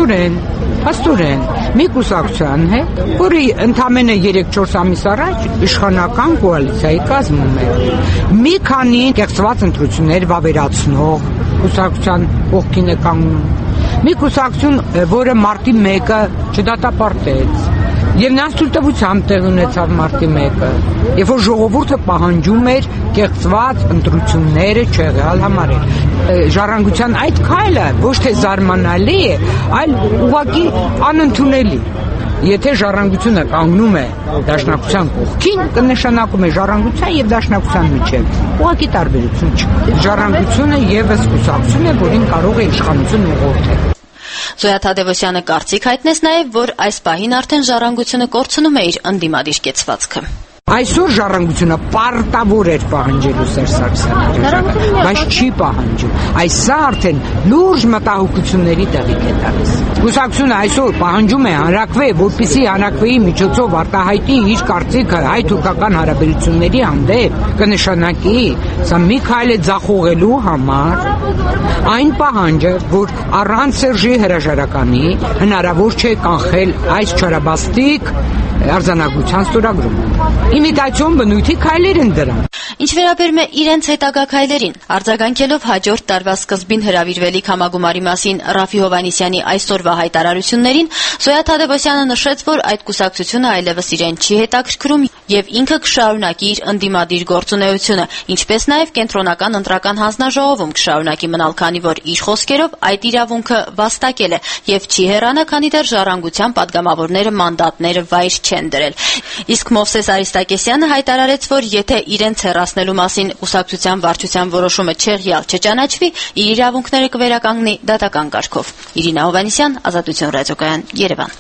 փաստորեն, մի կուսակցության հետ, որը ընդամենը 3-4 ամիս առաջ իշխանական կոալիցիայի կազմում է։ Մի քանի կեղծված ընտրություններ վավերացնող կուսակցության կողքին է կանգնում։ Մի կուսակցություն, որը մարտի 1-ը չդատապարտեց։ Եվ նրանց թույլտվությամբ տեղ ունեցավ մարտի 1-ը, երբ որ ժողովուրդը պահանջում էր կեղծված ընտրությունները չեղյալ համարել։ Ժառանգության այդ քայլը ոչ թե զարմանալի է, այլ ուղղակի անընդունելի։ Եթե ժառանգությունը կանգնում է դաշնակցության կողքին, կնշանակում է ժառանգության եւ դաշնակցության միջեւ ուղղակի տարբերություն չկա։ Ժառանգությունը եւս կուսակցություն է, որին կարող է իշխանություն ուղղորդել։ Զոյա Թադևոսյանը կարծիք հայտնեց նաև, որ այս պահին արդեն ժառանգությունը կորցնում է իր ընդդիմադիր կեցվածքը։ Այսօր ժառանգությունը պարտավոր էր պահանջելու Սերժ Սարգսյանի, բայց չի պահանջում։ Այս սա արդեն լուրջ մտահոգությունների տեղիք է տալիս։ Կուսակցությունը այսօր պահանջում է հանրակրվե, որպեսզի հանրակրվեի միջոցով արտահայտի իր կարծիքը հայ-թուրքական հարաբերությունների հանդեպ, կնշանակի սա մի քայլ է ձախողելու համար այն պահանջը, որ առանց Սերժի հրաժարականի հնարավոր չէ կանխել այս չարաբաստիկ արձանագրության ստորագրումը։ Իմիտացիոն բնույթի քայլեր են դրանք։ Ինչ վերաբերում է իրենց հետագա քայլերին, արձագանքելով հաջորդ տարվա սկզբին հրավիրվելիք համագումարի մասին Ռաֆի Հովհաննիսյանի այսօրվա հայտարարություններին, Զոյա Թադևոսյանը նշեց, որ այդ կուսակցությունը այլևս իրեն չի հետաքրքրում եւ ինքը կշարունակի իր ընդդիմադիր գործունեությունը, ինչպես նաեւ կենտրոնական ընտրական հանձնաժողովում կշարունակի մնալ, քանի որ իր խոսքերով այդ իրավունքը վաստակել է եւ չի հեռանա, քանի դեռ ժառանգության падգամավորները մանդատները վայր չեն դրել։ Իսկ Մովսես Արիստակեսյանը հայտարարեց, որ եթե իրենց հեռացնելու մասին կուսակցության վարչության որոշումը չեղյալ չճանաչվի, իր իրավունքները կվերականգնի դատական կարգով։ Իրինա Հովհաննիսյան, Ազատություն ռադիոկայան, Երևան։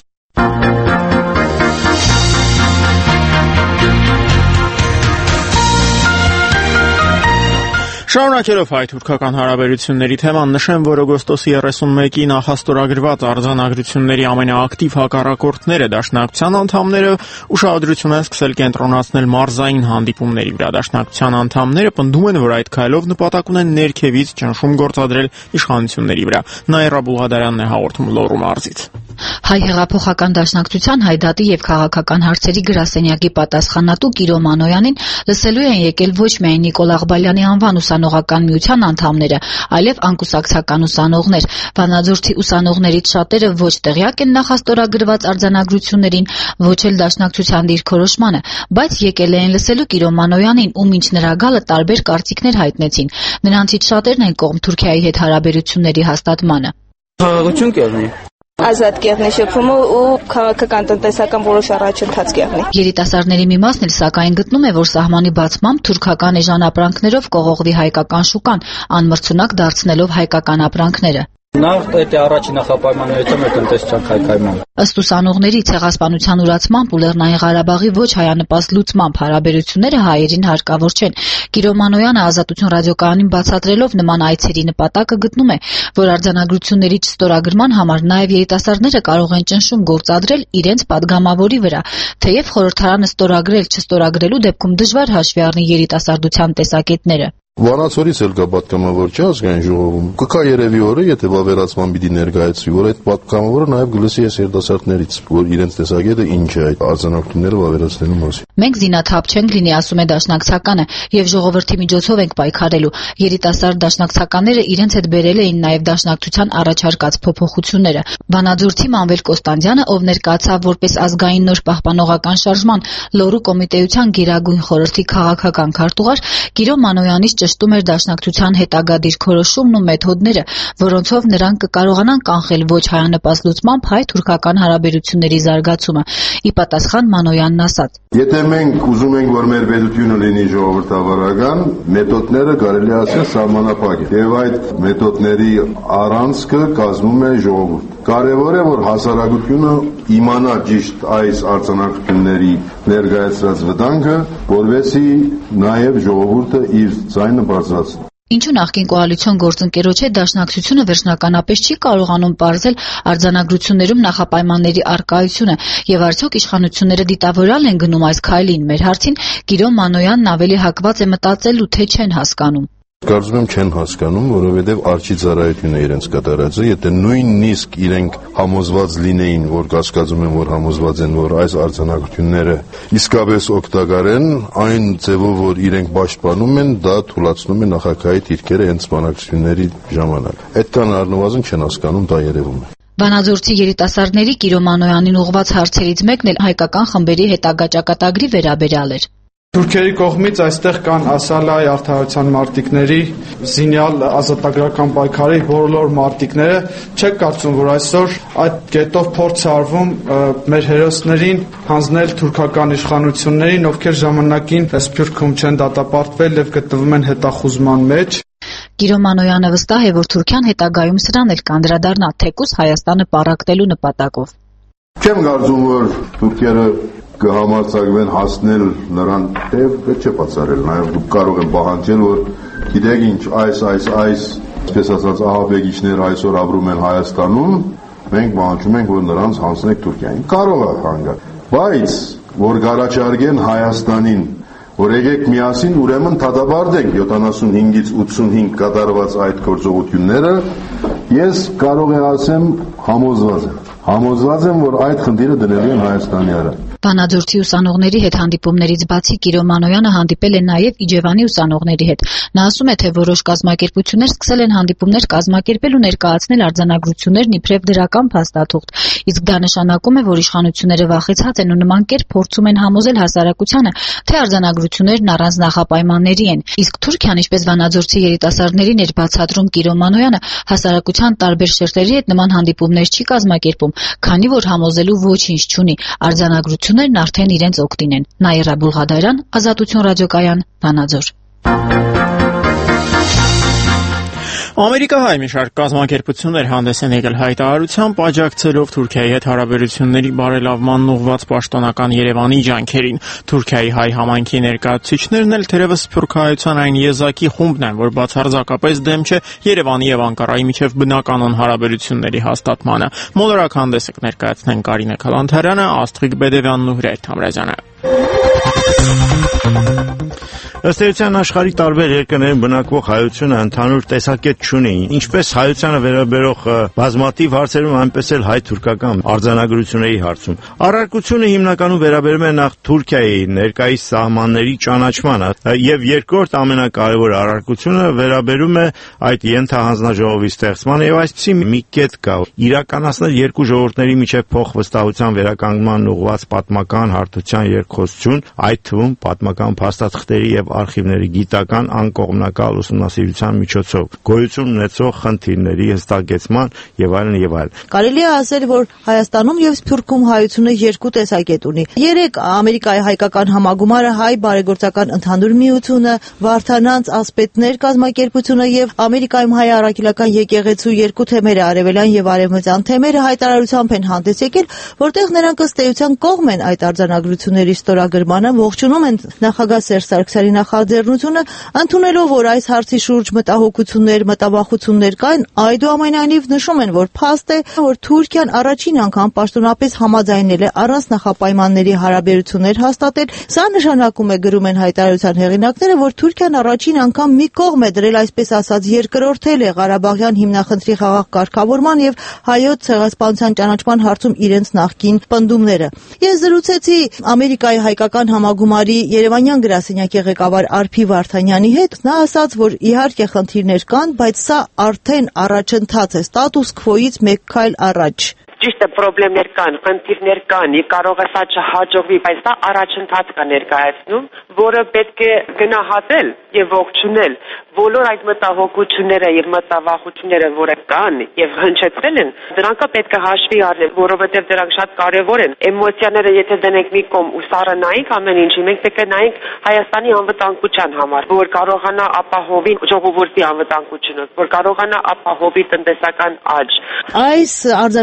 Շարունակելով հայ-թուրքական հարաբերությունների թեման, նշեմ, որ օգոստոսի 31-ի նախաստորագրված արձանագրությունների ամենաակտիվ հակառակորդները դաշնակցության անդամները ուշադրություն են սկսել կենտրոնացնել մարզային հանդիպումների վրա։ Դաշնակցության անդամները պնդում են, որ այդ քայլով նպատակ ունեն ներքևից ճնշում գործադրել իշխանությունների վրա։ Նաիրա Բուղադարյանն է հաղորդում Լոռու մարզից։ Հայ հեղափոխական դաշնակցության հայդատի եւ քաղաքական հարցերի գրասենյակի պատասխանատու Կիրո Մանոյանին լսելու են եկել ոչ միայն Նիկոլ Աղբալյանի անվան ուսանողական միության անդամները, այլև անկուսակցական ուսանողներ։ Վանաձորցի ուսանողներից շատերը ոչ տեղյակ են նախաստորագրված արձանագրություններին, ոչ էլ դաշնակցության դիրքորոշմանը, բայց եկել են լսելու Կիրո Մանոյանին, ում ինչ նրա գալը տարբեր կարծիքներ հայտնեցին։ Նրանցից շատերն են կողմ Թուրքիայի հետ հարաբերությունների հաստատմանը։ Խաղաղություն կեղնի։ Ազատ կեղնի շփումը ու քաղաքական տնտեսական որոշ առաջընթաց կեղնի։ Երիտասարդների մի մասն էլ սակայն գտնում է, որ սահմանի բացմամբ թուրքական էժանապրանքներով կողողվի հայկական շուկան, անմրցունակ դարձնելով հայկական ապրանքները։ Նախ դա առաջին նախապայմաններից է տնտեսական քայքայման։ Ըստ ուսանողների ցեղասպանության ուրացմամբ ու Լեռնային Ղարաբաղի ոչ հայանպաստ լուծմամբ հարաբերությունները հայերին հարկավոր չեն։ Կիրո Մանոյանը Ազատություն ռադիոկայանին բացատրելով նման այցերի նպատակը գտնում է, որ արձանագրությունների չստորագրման համար նաև երիտասարդները կարող են ճնշում գործադրել իրենց падգամավորի վրա, թեև խորհրդարանը ստորագրել-չստորագրելու դեպքում դժվար հաշվի առնի երիտասարդության տեսակետները։ Վանացորից էլ կա պատգամավոր չի ազգային ժողովում։ Կկա երևի օրը, եթե վավերացման պիտի ներկայացվի, որ այդ պատգամավորը նաև գլսի այս երիտասարդներից, որ իրենց տեսակետը ինչ է այդ արձանագրությունները վավերացնելու մասին։ Մենք զինաթափ չենք լինի, ասում է դաշնակցականը, եւ ժողովրդի միջոցով ենք պայքարելու։ Երիտասարդ դաշնակցականները իրենց հետ բերել էին նաև դաշնակցության առաջարկած փոփոխությունները։ Վանաձորցի Մանվել Կոստանդյանը, ով ներկայացավ որպես ազգային նոր պահպանողական շարժման Լոռու կոմիտեության գերագույն խորհրդի քաղաքական քարտուղար, Կիրո Մանոյանից ճշտում էր դաշնակցության հետագա դիրքորոշումն ու մեթոդները, որոնցով նրանք կկարողանան կանխել ոչ հայանպաստ լուծմամբ հայ-թուրքական հարաբերությունների զարգացումը։ Ի պատասխան Մանոյանն ասաց. Եթե մենք ուզում ենք, որ մեր պետությունը լինի ժողովրդավարական, մեթոդները կարելի ասել սահմանափակ են, եւ այդ մեթոդների առանցքը կազմում է ժողովուրդ։ Կարևոր է, որ հասարակությունը իմանա ճիշտ այս արձանագրությունների ներկայացրած վտանգը, որովհետեւ նաև ժողովուրդը իր ձայնը բարձրացնի։ Ինչու նախկին կոալիցիոն գործընկերոջ հետ դաշնակցությունը վերջնականապես չի կարողանում պարզել արձանագրություններում նախապայմանների առկայությունը եւ արդյոք իշխանությունները դիտավորալ են գնում այս քայլին։ Մեր հարցին Կիրո Մանոյանն ավելի հակված է մտածելու, թե չեն հասկանում։ Կարծում եմ չեն հասկանում, որովհետև արջի ծառայությունն է իրենց կատարածը, եթե նույնիսկ իրենք համոզված լինեին, որ կասկածում են, որ համոզված են, որ այս արձանագրությունները իսկապես օգտակար են, այն ձևով, որ իրենք պաշտպանում են, դա թույլատնում է նախագահի դիրքերը հենց բանակցությունների ժամանակ։ Այդքան առնվազն չեն հասկանում, դա երևում է։ Վանաձորցի երիտասարդների Կիրո Մանոյանին ուղղված հարցերից մեկն էլ հայկական խմբերի հետագա ճակատագրի վերաբերյալ էր։ Թուրքիայի կողմից այստեղ կան Ասալայի արդարության մարտիկների, զինյալ ազատագրական պայքարի բոլոր մարտիկները, չեք կարծում, որ այսօր այդ կետով փորձ արվում մեր հերոսներին հանձնել թուրքական իշխանություններին, ովքեր ժամանակին Սփյուռքում չեն դատապարտվել եւ գտնվում են հետախուզման մեջ։ Կիրո Մանոյանը վստահ է, որ Թուրքիան հետագայում սրան էլ կանդրադառնա, թեկուզ Հայաստանը պառակտելու նպատակով։ Չեմ կարծում, որ թուրքերը կհամարձակվեն հասնել նրան, թեև պետք չէ բացառել, նաև դուք կարող են պահանջել, որ գիտեք ինչ, այս, այսպես ասած, ահաբեկիչներ այսօր ապրում են Հայաստանում, մենք պահանջում ենք, որ նրանց հանձնեք Թուրքիային։ Կարող է հանգա, բայց որ գարաչարգեն Հայաստանին, որ եկեք միասին ուրեմն դատապարտենք 75-ից 85 կատարված այդ գործողությունները, ես կարող եմ ասեմ համոզված եմ, որ այդ խնդիրը դնելու են Հայաստանի արա։ Վանաձորցի ուսանողների հետ հանդիպումներից բացի Կիրո Մանոյանը հանդիպել է նաև Իջևանի ուսանողների հետ։ Նա ասում է, թե որոշ կազմակերպություններ սկսել են հանդիպումներ կազմակերպել ու ներկայացնել արձանագրություններն իբրև դրական փաստաթուղթ, իսկ դա նշանակում է, որ իշխանությունները վախեցած են ու նման կերպ փորձում են համոզել հասարակությանը, թե արձանագրություններն առանց նախապայմանների են։ Իսկ Թուրքիան, ինչպես Վանաձորցի երիտասարդներին էր բացատրում Կիրո Մանոյանը, հասարակության տարբեր շերտերի հետ նման հանդիպումներ չի կազմակերպում, քանի որ համոզելու ոչինչ չունի, արձանագրություններն արդեն իրենց օգտին են։ Նաիրա Բուլղադարյան, Ազատություն ռադիոկայան, Վանաձոր։ Ամերիկահայ մի շարք կազմակերպություններ հանդես են եկել հայտարարությամբ, աջակցելով Թուրքիայի հետ հարաբերությունների բարելավման ուղղված պաշտոնական Երևանի ջանքերին։ Թուրքիայի հայ համայնքի ներկայացուցիչներն էլ թերևս սփյուռքահայության այն եզակի խումբն են, որ բացարձակապես դեմ չէ Երևանի եւ Անկարայի միջև բնականon հարաբերությունների հաստատմանը։ Մոլորակ հանդես ներկայացնեն Կարինե Քալանթարյանը, Աստղիկ Բեդևյանն ու Հրայր Թամրազյանը։ Ըստ էության աշխարհի տարբեր երկրներում բնակվող հայությունը ընդհանուր տեսակետ չունի, ինչպես հայությանը վերաբերող բազմաթիվ հարցերում, այնպես էլ հայ-թուրքական արձանագրությունների հարցում։ Առարկությունը հիմնականում վերաբերում է նախ Թուրքիայի ներկայիս սահմանների ճանաչմանը, եւ երկրորդ ամենակարևոր առարկությունը վերաբերում է այդ ենթահանձնաժողովի ստեղծմանը, եւ այսպիսի մի կետ կա՝ իրականացնել երկու ժողովուրդների միջև փոխվստահության վերականգնման ուղղված պատմական հարթության երկխոսություն, այդ թվում պատմական փաստաթղթերի եւ արխիվների գիտական անկողմնակալ ուսումնասիրության միջոցով գոյություն ունեցող խնդիրների հստակեցման եւ այլն եւ այլն։ Կարելի է ասել, որ Հայաստանում եւ Սփյուռքում հայությունը երկու տեսակետ ունի։ Երեք Ամերիկայի հայկական համագումարը, հայ բարեգործական ընդհանուր միությունը, Վարդանանց ասպետներ կազմակերպությունը եւ Ամերիկայում հայ առաքելական եկեղեցու երկու թեմերը, արևելյան եւ արևմտյան թեմերը հայտարարությամբ են հանդես եկել, որտեղ նրանք ըստ էության կողմ են այդ արձանագրությունների ստորագրմանը, ողջունում են նախագահ Սերժ Սարգսյանի նախաձեռնությունը, ընդունելով, որ այս հարցի շուրջ մտահոգություններ, մտավախություններ կային, այդուամենայնիվ նշում են, որ փաստ է, որ Թուրքիան առաջին անգամ պաշտոնապես համաձայնել է առանց նախապայմանների հարաբերություններ հաստատել։ Սա նշանակում է, գրում են հայտարարության հեղինակները, որ Թուրքիան առաջին անգամ մի կողմ է դրել, այսպես ասած, երկրորդել է Ղարաբաղյան հիմնախնդրի խաղաղ կարգավորման եւ հայոց ցեղասպանության ճանաչման հարցում իրենց նախկին պնդումները։ Ես զրուցեցի Ամերիկայի հայկական համագումարի Երևանյան գրասենյակի ղեկավար Արփի Վարդանյանի հետ, նա ասաց, որ իհարկե խնդիրներ կան, բայց սա արդեն առաջընթաց է, ստատուս քվոից մեկ քայլ առաջ։ Ճիշտ է, խնդիրներ կան, խնդիրներ կան, կարող է սա չհաջողվի, բայց դա առաջընթաց կա ներկայացնում, որը պետք է գնահատել եւ ողջունել բոլոր այդ մտահոգությունները եւ մտավախությունները, որը կան եւ հնչեցրել են, դրանք պետք է հաշվի առնել, որովհետեւ դրանք շատ կարեւոր են։ Էմոցիաները եթե դնենք մի կողմ ու սառը նայենք ամեն ինչի, մենք պետք է նայենք Հայաստանի անվտանգության համար, որ կարողանա ապահովի ժողովրդի անվտանգությունը, որ կարողանա ապահովի տնտեսական աճ։ Այս արձանագրությունը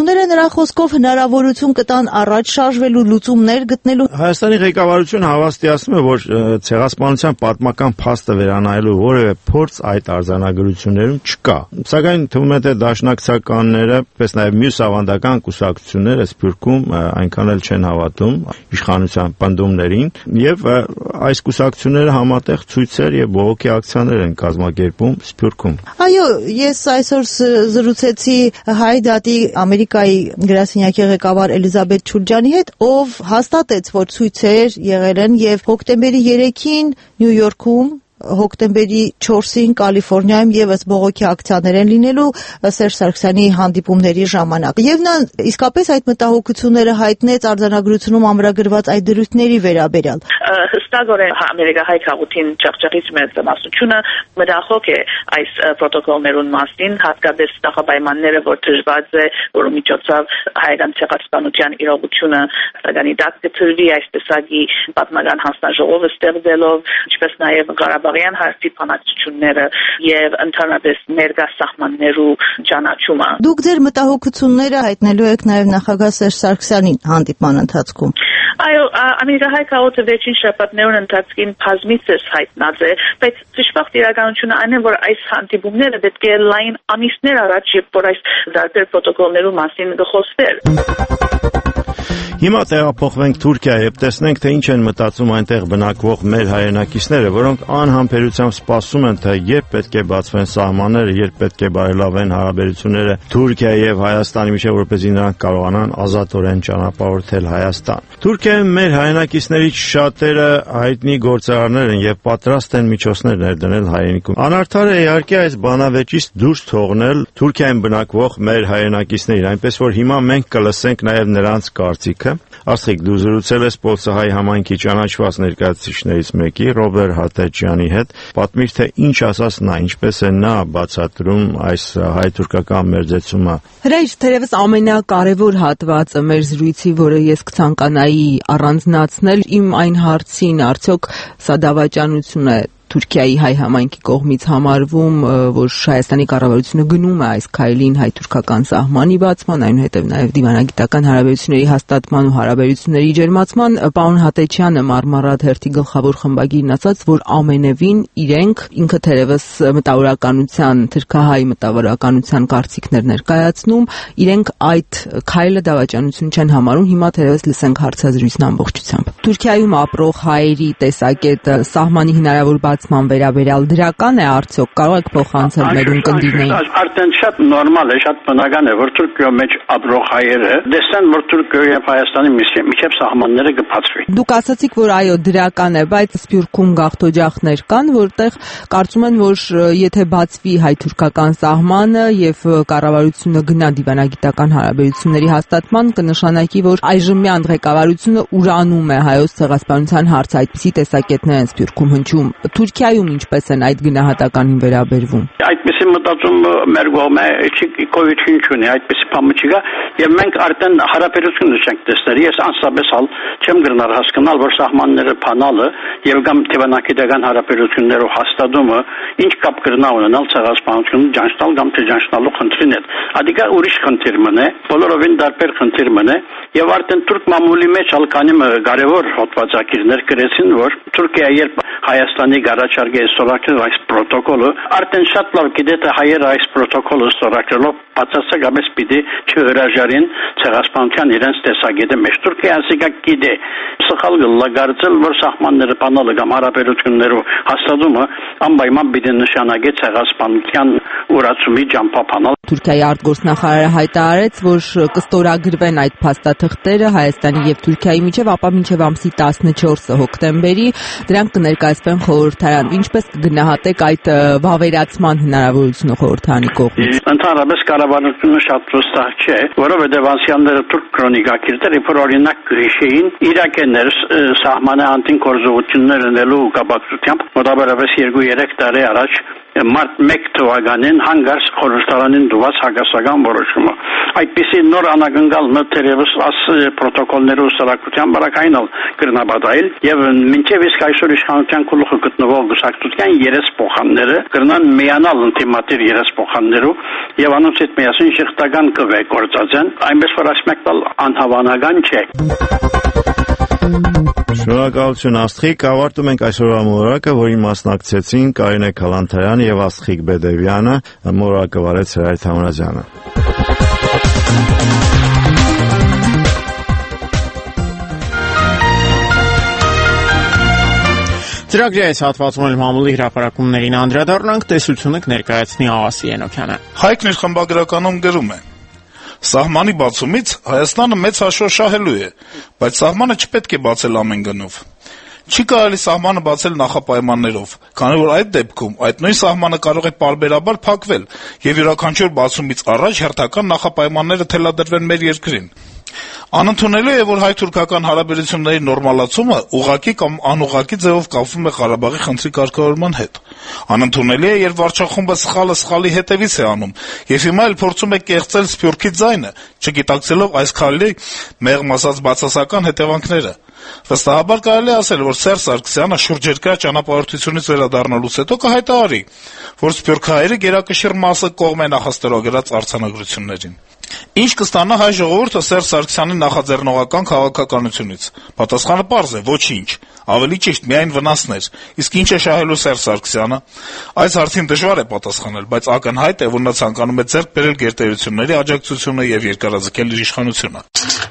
Պաշտոնները նրա խոսքով հնարավորություն կտան առաջ շարժվելու, լուծումներ գտնելու։ Հայաստանի ղեկավարությունը հավաստիացնում է, որ ցեղասպանության պատմական փաստը վերանայելու որևէ փորձ այդ արձանագրություններում չկա։ Սակայն թվում է թե դաշնակցականները, պես նաև մյուս ավանդական կուսակցությունները Սփյուռքում այնքան էլ չեն հավատում իշխանության պնդումներին եւ այս կուսակցությունները համատեղ ցույցեր եւ բողոքի ակցիաներ են կազմակերպում Սփյուռքում։ Այո, ես այսօր զրուցեցի Հայ դատի Ամերիկայի գրասենյակի ղեկավար Էլիզաբեթ Չուրջյանի հետ, ով հաստատեց, որ ցույցեր եղել են եւ հոկտեմբերի 3-ին Նյու Յորքում, հոկտեմբերի 4-ին Կալիֆոռնիայում եւս բողոքի ակցիաներ են լինելու Սերժ Սարգսյանի հանդիպումների ժամանակ։ Եվ նա իսկապես այդ մտահոգությունները հայտնեց արձանագրությունում ամրագրված այդ դրույթների վերաբերյալ։ Հստակորեն ամերիկահայ քաղաքին ճղճղից մեծամասնությունը մտահոգ է այս պրոտոկոլներուն մասին, հատկապես նախապայմանները, որ դժվար է, որը միջոցով հայկական ցեղասպանության իրողությունը կանի դակ գծվի այս տեսակի պատմական հանձնաժողովը ստեղծելով, ինչպես նաև Ղարաբաղյան հարցի բանակցությունները եւ ընդհանրապես ներկա սահմաններու ճանաչումը։ Դուք ձեր մտահոգությունները հայտնելու եք նաև նախագահ Սերժ Սարգսյանին հանդիպման ընթացքում։ Այո, ամերիկահայ քաղաքը վերջին շաբաթներուն ընթացքին բազմիցս հայտնած է, բայց դժբախտ իրականությունը այն է, որ այս հանդիպումները պետք է լայն ամիսներ առաջ, երբ որ այս դարբեր պրոտոկոլներու մասին գխոսվեր։ Հիմա տեղափոխվենք Թուրքիա եւ տեսնենք, թե ինչ են մտածում այնտեղ բնակվող մեր հայրենակիցները, որոնք անհամբերությամբ սպասում են, թե երբ պետք է բացվեն սահմանները, երբ պետք է բարելավեն հարաբերությունները Թուրքիայի եւ Հայաստանի միջեւ, որպեսզի նրանք կարողանան ազատորեն ճանապարհորդել Հայաստան։ Թուրքիայում մեր հայրենակիցներից շատերը հայտնի գործարարներ են եւ պատրաստ են միջոցներ ներդնել հայրենիքում։ Անարդար է իհարկե այս բանավեճից դուրս թողնել Թուրքիայում բնակվող մեր հայրենակիցներին, այնպես որ հիմա մենք կլսենք նաեւ նրանց կարծիքը։ Աստղիկ, դու զրուցել ես Պոլսահայ համայնքի ճանաչված ներկայացուցիչներից մեկի Ռոբեր Հատեջյանի հետ։ Պատմիր, թե ինչ ասաց նա, ինչպես է նա բացատրում այս հայ-թուրքական մերձեցումը։ Հրայր, թերևս ամենակարևոր հատվածը մեր զրույցի, որը ես կցանկանայի առանձնացնել, իմ այն հարցին, արդյոք սա դավաճանություն է Թուրքիայի հայ համայնքի կողմից համարվում, որ Հայաստանի կառավարությունը գնում է այս քայլին հայ-թուրքական սահմանի բացման, այնուհետև նաև դիվանագիտական հարաբերությունների հաստատման ու հարաբերությունների ջերմացման։ Պարոն Հատեչյանը Մարմառատ հերթի գլխավոր խմբագիրն ասաց, որ ամենևին իրենք ինքը թերևս մտավորականության, թուրքահայ մտավորականության կարծիքներ ներկայացնում, իրենք այդ քայլը դավաճանություն չեն համարում։ Հիմա թերևս լսենք հարցազրույցն ամբողջությամբ։ Թուրքիայում ապրող հայերի տեսակետը սահմանի հնարավոր բացման վերաբերյալ դրական է արդյոք, կարող եք փոխանցել մեր ունկնդիրներին։ Արդեն շատ նորմալ է, շատ բնական է, որ Թուրքիայի մեջ ապրող հայերը դեսեն, որ Թուրքիայի եւ Հայաստանի միջև սահմանները կբացվի։ Դուք ասացիք, որ այո, դրական է, բայց Սփյուռքում գաղթօջախներ կան, որտեղ կարծում են, որ եթե բացվի հայ-թուրքական սահմանը եւ կառավարությունը գնա դիվանագիտական հարաբերությունների հաստատման, կնշանակի, որ այժմյան ղեկավարությունը ուրանում է հայոց ցեղասպանության հարցը, այդպիսի տեսակետներ են Սփյուռքում հնչում։ Թուրքիայում ինչպես են այդ գնահատականին վերաբերվում։ Այդպիսի մտածում մեր կողմը քոյություն չունի, այդպիսի բան չկա եւ մենք արդեն հարաբերություն չենք տեսնել։ Ես անսաբես չեմ գրնար հասկանալ, որ սահմանները փանալը եւ կամ դիվանագիտական հարաբերություններով հաստատումը ինչ կապ կրնա ունենալ ցեղասպանությունը ճանչնալ կամ չճանչնալու խնդրին հետ։ Ադիգա ուրիշ խնդիր մնե, բոլորովին դարբեր խնդիր մնե եւ արդեն թուրք մամուլի մեջ ալկանի կարևոր հոդվածակիրներ գրեցին, որ Թուրքիա երբ Հայաստանի գարաչարգի ստորագրել այս պրոտոկոլը, արդեն շատ լավ գիտե թե հայերը այս պրոտոկոլը ստորագրելով բացասակապես պիտի չհրաժարին ցեղասպանության իրենց տեսակետը մեջ։ Թուրքիան ասիկա գիտե սխալ գլագարցել, որ սահմանները բանալը կամ հարաբերություններով հաստատումը անպայման պիտի նշանակի ցեղասպանության ուրացումի ճամփաբանալ։ Թուրքիայի արտգործնախարարը հայտարարեց, որ կստորագրվեն այդ փաստաթղթերը Հայաստանի եւ Թուրքիայի միջև, ապա մինչեւ ամսի 14 հոկտեմբերի դրանք կներկայացվեն խորհրդարան։ Ինչպես կգնահատեք այդ վավերացման հնարավորությունը խորհրդարանի կողմից։ Ընդհանրապես կառավարությունը շատ վստահ չէ, որովհետեւ անցյալները թուրք քրոնիկագիրները որ օրինակ գրիշեին իրակեներ սահմանը անտին գործողություններ ունելու կապակցությամբ մոտավորապես 2-3 տարի առաջ մարտ 1 թվականին հանգարց խորհրդարանին դված հակասական որոշումը։ Այդպիսի նոր անագնկալը թերևս աս պրոտոկոլներով սարակության բարակայինալ կրնաբադայել եւ մինչեւ իսկ այսօր իշխանության գլուխը գտնվող գուսակցության երեսփոխանները կրնան միանալ ինտիմատիր երեսփոխաններով եւ անոնց հետ միասին շղթական կվե կործածեն, այնպես որ ասմեկտալ անհավանական չէ։ Շնորհակալություն Աստղիկ, ավարտում ենք այսօրվա մոլորակը, որին մասնակցեցին Կարինե Քալանթարյանը եւ Աստղիկ Բեդևյանը, մոլորակը վարեց Հրայր Թամրազյանը։ Ծրագրի այս հատվածում էլ մամուլի հրապարակումներին անդրադառնանք, տեսությունը կներկայացնի Աղասի Ենոքյանը։ Հայկն իր խմբագրականում գրում է. Սահմանի բացումից Հայաստանը մեծ հաշվով շահելու է, բայց սահմանը չպետք է բացել ամեն գնով։ Չի կարելի սահմանը բացել նախապայմաններով, քանի որ այդ դեպքում այդ նույն սահմանը կարող է պարբերաբար փակվել եւ յուրաքանչյուր բացումից առաջ հերթական նախապայմանները թելադրվեն մեր երկրին։ Անընդունելի է, որ հայ-թուրքական հարաբերությունների նորմալացումը ուղղակի կամ անուղղակի ձևով կապվում է Ղարաբաղի խնդրի կարգավորման հետ։ Անընդունելի է, երբ վարչախումբը սխալը սխալի հետևից է անում, եւ հիմա էլ փորձում է կեղծել Սփյուռքի ձայնը, չգիտակցելով այս քայլի մեղմ ասած բացասական հետևանքները։ Վստահաբար կարելի ասել, որ Սերժ Սարգսյանը շուրջերկրյա ճանապարհորդությունից վերադառնալուց հետո կհայտարարի, որ սփյուռքահայերի գերակշիռ մասը կողմ է նախաստորագրած արձանագրություններին։ Ինչ կստանա հայ ժողովուրդը Սերժ Սարգսյանի նախաձեռնողական քաղաքականությունից։ Պատասխանը պարզ է՝ ոչինչ, ավելի ճիշտ միայն վնասներ։ Իսկ ինչ է շահելու Սերժ Սարգսյանը։ Այս հարցին դժվար է պատասխանել, բայց ակնհայտ է, որ նա ցանկանում է ձեռք բերել գերտերությունների աջակցությունը եւ երկարաձգել իր իշխանությունը։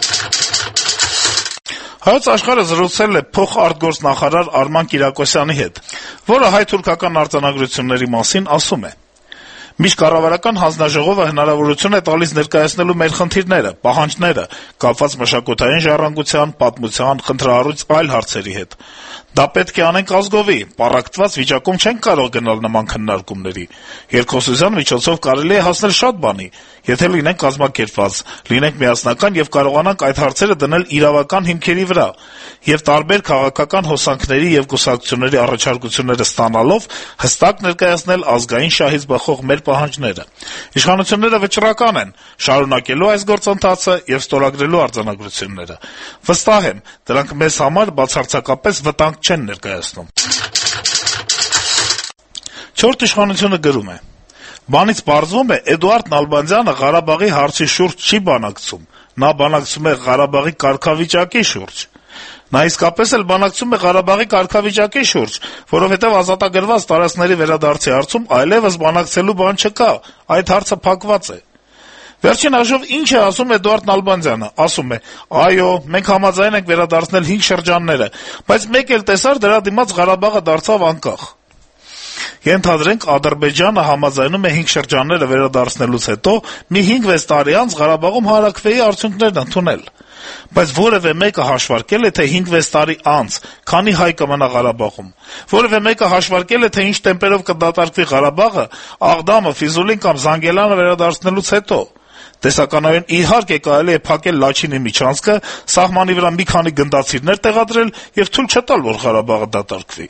Հայոց աշխարհը զրուցել է փոխարտգործնախարար Արման Կիրակոսյանի հետ, որը հայ-թուրքական արձանագրությունների մասին ասում է. Միջկառավարական հանձնաժողովը հնարավորություն է տալիս ներկայացնելու մեր խնդիրները, պահանջները, կապված մշակութային ժառանգության, պատմության, խնդրահարույց այլ հարցերի հետ։ Դա պետք է անենք ազգովի, պառակտված վիճակում չենք կարող գնալ նման քննարկումների։ Երկխոսության միջոցով կարելի է հասնել շատ բանի, եթե լինենք կազմակերպված, լինենք միասնական եւ կարողանանք այդ հարցերը դնել իրավական հիմքերի վրա, եւ տարբեր քաղաքական հոսանքների եւ կուսակցությունների առաջարկությունները ստանալով հստակ ներկայացնել ազգային շահից բխող մեր պահանջները։ Իշխանությունները վճռական են շարունակելու այս գործընթացը եւ ստորագրելու արձանագրությունները։ Վստահ եմ, դրանք մեզ համար բացարձակապես վտանգ չեն ներկայացնում։ Չորրորդ իշխանությունը գրում է. Բանից պարզվում է, Էդուարդ Նալբանդյանը Ղարաբաղի հարցի շուրջ չի բանակցում, նա բանակցում է Ղարաբաղի կարգավիճակի շուրջ։ Նա իսկապես էլ բանակցում է Ղարաբաղի կարգավիճակի շուրջ, որովհետև ազատագրված տարածքների վերադարձի հարցում այլևս բանակցելու բան չկա, այդ հարցը փակված է։ Վերջին հաշվով ինչ է ասում Էդուարդ Նալբանդյանը, ասում է. այո, մենք համաձայն ենք վերադարձնել 5 շրջանները, բայց մեկ էլ տեսար դրա դիմաց Ղարաբաղը դարձավ անկախ։ Ենթադրենք Ադրբեջանը համաձայնում է 5 շրջանները վերադարձնելուց հետո մի 5-6 տարի անց Ղարաբաղում հարաքվեի արդյունքներն ընդունել։ Բայց որևէ մեկը հաշվարկել է, թե 5-6 տարի անց քանի հայ կմնա Ղարաբաղում։ Որևէ մեկը հաշվարկել է, թե ինչ տեմպերով կդատարկվի Ղարաբաղը, Աղդամը, Ֆիզուլին կամ Զանգելանը վերադարձնելուց հետո։ Տեսականորեն իհարկե կարելի է փակել Լաչինի միջանցքը, սահմանի վրա մի քանի գնդացիրներ տեղադրել եւ թույլ չտալ, որ Ղարաբաղը դատարկվի։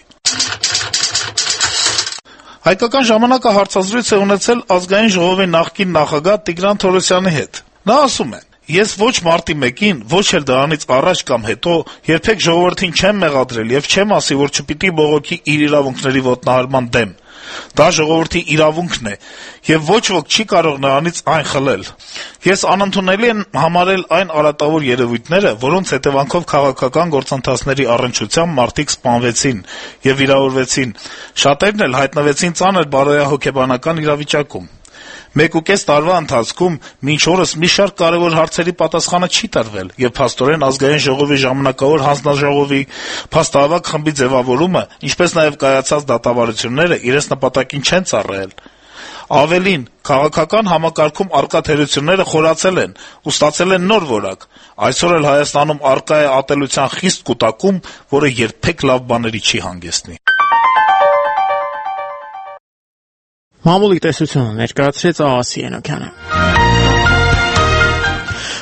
Հայկական ժամանակը հարցազրույց է ունեցել ազգային ժողովի նախկին նախագահ Տիգրան Թորոսյանի հետ։ Նա ասում է. Ես ոչ մարտի 1-ին, ոչ էլ դրանից առաջ կամ հետո երբեք ժողովրդին չեմ մեղադրել եւ չեմ ասի, որ չպիտի բողոքի իր իրավունքների ոտնահարման դեմ։ Դա ժողովրդի իրավունքն է եւ ոչ ոք չի կարող նրանից այն խլել։ Ես անընդունելի եմ համարել այն արատավոր երևույթները, որոնց հետևանքով քաղաքական գործընթացների առնչությամբ մարդիկ սպանվեցին եւ վիրավորվեցին։ Շատերն էլ հայտնվեցին ծանր բարոյահոգեբանական իրավիճակում։ 1.5 տարվա ընթացքում մինչ օրս մի շարք կարևոր հարցերի պատասխանը չի տրվել եւ փաստորեն ազգային ժողովի ժամանակավոր հանձնաժողովի փաստահավաք խմբի ձևավորումը, ինչպես նաեւ կայացած դատավարությունները իրենց նպատակին չեն ծառայել։ Ավելին, քաղաքական համակարգում առկա թերությունները խորացել են ու ստացել են նոր որակ։ Այսօր էլ Հայաստանում առկա է ատելության խիստ կուտակում, որը երբեք լավ բաների չի հանգեցնի։ Մամուլի տեսությունը ներկայացրեց Աղասի Ենոքյանը։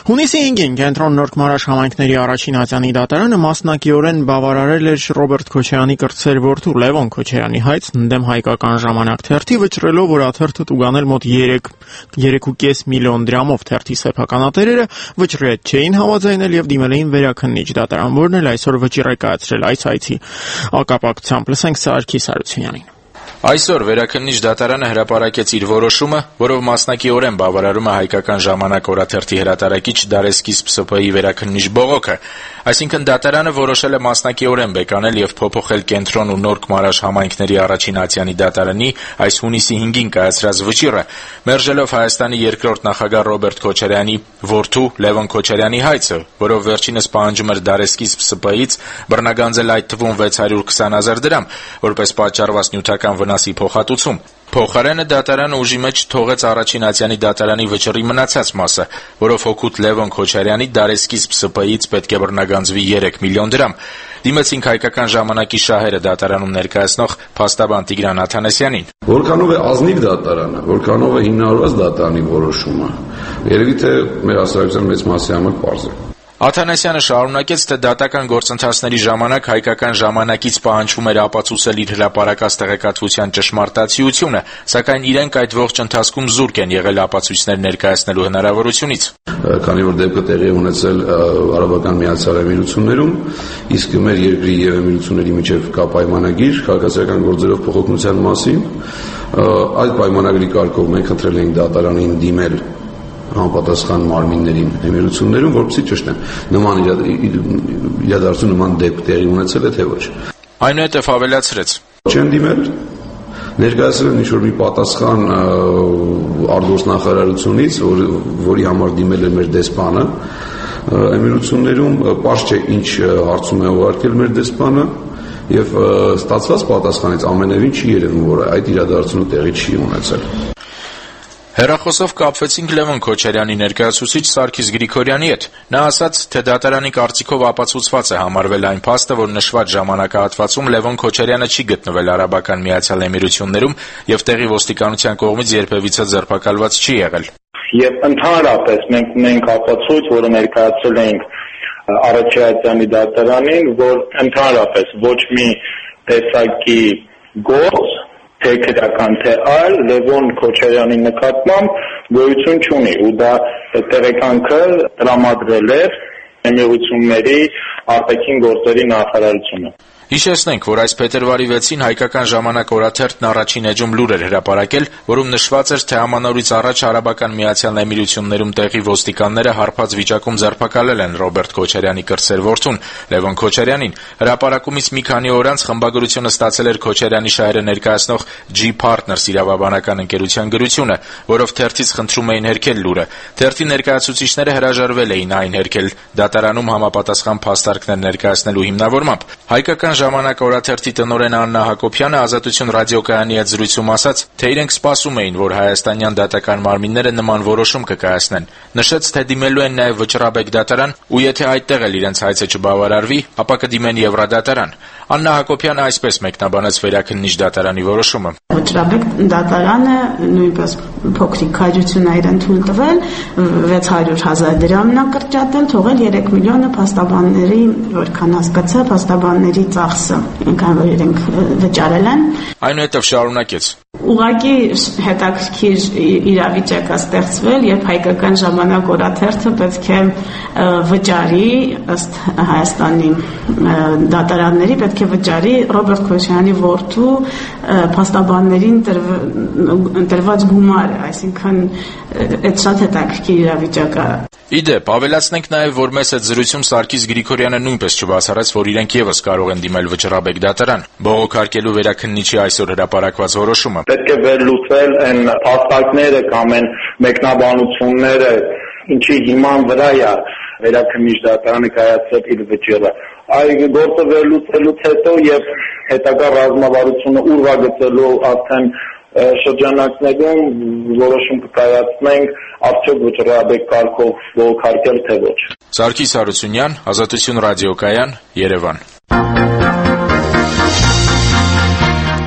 Հունիսի 5-ին Կենտրոն Նորք Մարաշ համայնքների առաջին ատյանի դատարանը մասնակիորեն բավարարել էր Ռոբերտ Քոչարյանի կրտսեր որդու Լևոն Քոչարյանի հայցն ընդդեմ Հայկական ժամանակ թերթի, վճռելով, որ աթերթը տուգանել մոտ 3.5 միլիոն դրամով թերթի սեփականատերերը վճռի հետ չէին համաձայնել եւ դիմել էին վերաքննիչ դատարան, որն էլ այսօր վճիռ է կայացրել այս հայցի ակապակցությամբ։ Լսենք Սարգիս Հարությունյանին։ Այսօր վերաքննիչ դատարանը հրապարակեց իր որոշումը, որով մասնակիորեն բավարարում է Հայկական ժամանակ օրաթերթի հրատարակիչ Դարեսկիզբ ՍՊ-ի վերաքննիչ բողոքը, այսինքն դատարանը որոշել է մասնակիորեն բեկանել եւ փոփոխել Կենտրոն ու Նորք Մարաշ համայնքների առաջին ատյանի դատարանի այս հունիսի 5-ին կայացրած վճիռը, մերժելով Հայաստանի երկրորդ նախագահ Ռոբերտ Քոչարյանի որդու Լևոն Քոչարյանի հայցը, որով վերջինս պահանջում էր Դարեսկիզբ ՍՊ-ից բռնագանձել այդ թվում 620,000 դրամ, որպես պատճառված նյութական վնասի փոխհատուցում։ Փոխարենը դատարանը ուժի մեջ թողեց առաջին ատյանի դատարանի վճռի մնացած մասը, որով հօգուտ Լևոն Քոչարյանի Դարեսկիզբ ՍՊ-ից պետք է բռնագանձվի 3 միլիոն դրամ։ Դիմեցինք Հայկական ժամանակի շահերը դատարանում ներկայացնող փաստաբան Տիգրան Աթանասյանին։ Որքանով է ազնիվ դատարանը, որքանով է հիմնավորված դատարանի որոշումը, երևի թե մեր հասարակության մեծ մասի համար պարզ է։ Աթանասյանը շարունակեց, թե դատական գործընթացների ժամանակ Հայկական ժամանակից պահանջվում էր ապացուցել իր հրապարակած տեղեկատվության ճշմարտացիությունը, սակայն իրենք այդ ողջ ընթացքում զուրկ են եղել ապացույցներ ներկայացնելու հնարավորությունից։ Քանի որ դեպքը տեղի է ունեցել Արաբական Միացյալ Էմիրություններում, իսկ մեր երկրի եւ Էմիրությունների միջև կա պայմանագիր քաղաքացիական գործերով փոխօգնության մասին, այդ պայմանագրի կարգով մենք խնդրել ենք դատարանին դիմել համապատասխան մարմիններին Էմիրություններում, որպեսզի ճշտեն նման իրադարձություն նման դեպք տեղի ունեցել է թե ոչ։ Այնուհետև ավելացրեց. Չեն դիմել, ներկայացրել են ինչ-որ մի պատասխան արտգործնախարարությունից, որի համար դիմել է մեր դեսպանը Էմիրություններում, պարզ չէ ինչ հարցում է ուղարկել մեր դեսպանը, եւ ստացված պատասխանից ամենևին չի երևում, որ այդ իրադարձությունը տեղի չի ունեցել։ Հեռախոսով կապվեցինք Լևոն Քոչարյանի ներկայացուցիչ Սարգիս Գրիգորյանի հետ։ Նա ասաց, թե դատարանի կարծիքով ապացուցված է համարվել այն փաստը, որ նշված ժամանակահատվածում Լևոն Քոչարյանը չի գտնվել Արաբական Միացյալ Էմիրություններում եւ տեղի ոստիկանության կողմից երբևիցե ձերբակալված չի եղել։ Եվ ընդհանրապես մենք ունենք ապացույց, որը ներկայացրել ենք առաջին դատարանին, որ ընդհանրապես ոչ մի տեսակի գործ թե քրական թե այլ Լևոն Քոչարյանի նկատմամբ գոյություն չունի ու դա տեղեկանքը տրամադրել է Էմիրությունների արտաքին գործերի նախարարությունը։ Հիշեցնենք, որ այս փետրվարի 6-ին Հայկական ժամանակ օրաթերթն առաջին էջում լուր էր հրապարակել, որում նշված էր, թե ամանորից առաջ Արաբական Միացյալ Էմիրություններում տեղի ոստիկանները հարբած վիճակում ձերբակալել են Ռոբերտ Քոչարյանի կրտսեր որդուն Լևոն Քոչարյանին։ Հրապարակումից մի քանի օր անց խմբագրությունը ստացել էր Քոչարյանի շահերը ներկայացնող G Partners իրավաբանական ընկերության գրությունը, որով թերթից խնդրում էին հերքել լուրը։ Թերթի ներկայացուցիչները հրաժարվել էին այն հերքել դատարանում համապատասխան փաստարկներ ներկայացնելու հիմնավորմամբ։ Հայկական ժամանակ օրաթերթի տնօրեն Աննա Հակոբյանը Ազատություն ռադիոկայանի հետ զրույցում ասաց, թե իրենք սպասում էին, որ հայաստանյան դատական մարմինները նման որոշում կկայացնեն։ Նշեց, թե դիմելու են նաև Վճռաբեկ դատարան, ու եթե այդտեղ էլ իրենց հայցը չբավարարվի, ապա կդիմեն Եվրադատարան։ Աննա Հակոբյանը այսպես մեկնաբանեց վերաքննիչ դատարանի որոշումը։ Վճռաբեկ դատարանը նույնպես փոքրիկ քաջություն է իրեն թույլ տվել 600,000 դրամն է կրճատել, թողել 3 միլիոնը փաստաբանների, որքան հասկացա, փաստաբանների ծախսը, այնքան որ իրենք վճարել են։ Այնուհետև շարունակեց. Ուղղակի հետաքրքիր իրավիճակ է ստեղծվել, երբ Հայկական ժամանակ օրաթերթը պետք է վճարի ըստ Հայաստանի դատարանների պետք է վճարի Ռոբերտ Քոչարյանի որդու փաստաբաններին տրված գումարը, այսինքն այդ շատ հետաքրքիր իրավիճակ է։ Իդեպ, ավելացնենք նաև, որ մեզ այդ զրույցում Սարգիս Գրիգորյանը նույնպես չբացառեց, որ իրենք եւս կարող են դիմել Վճռաբեկ դատարան, բողոքարկելու վերաքննիչի այսօր հրապարակված որոշումը։ Պետք է վերլուծել այն փաստարկները կամ այն մեկնաբանությունները, ինչի հիման վրա է վերաքննիչ դատարանը կայացրել իր վճիռը։ Այդ գործը վերլուծելուց հետո եւ հետագա ռազմավարությունը ուրվագծելու արդեն շրջանակներում որոշում կկայացնենք արդյոք Վճռաբեկ կարգով բողոքարկել թե ոչ։ Սարգիս Հարությունյան, Ազատություն ռադիոկայան, Երևան։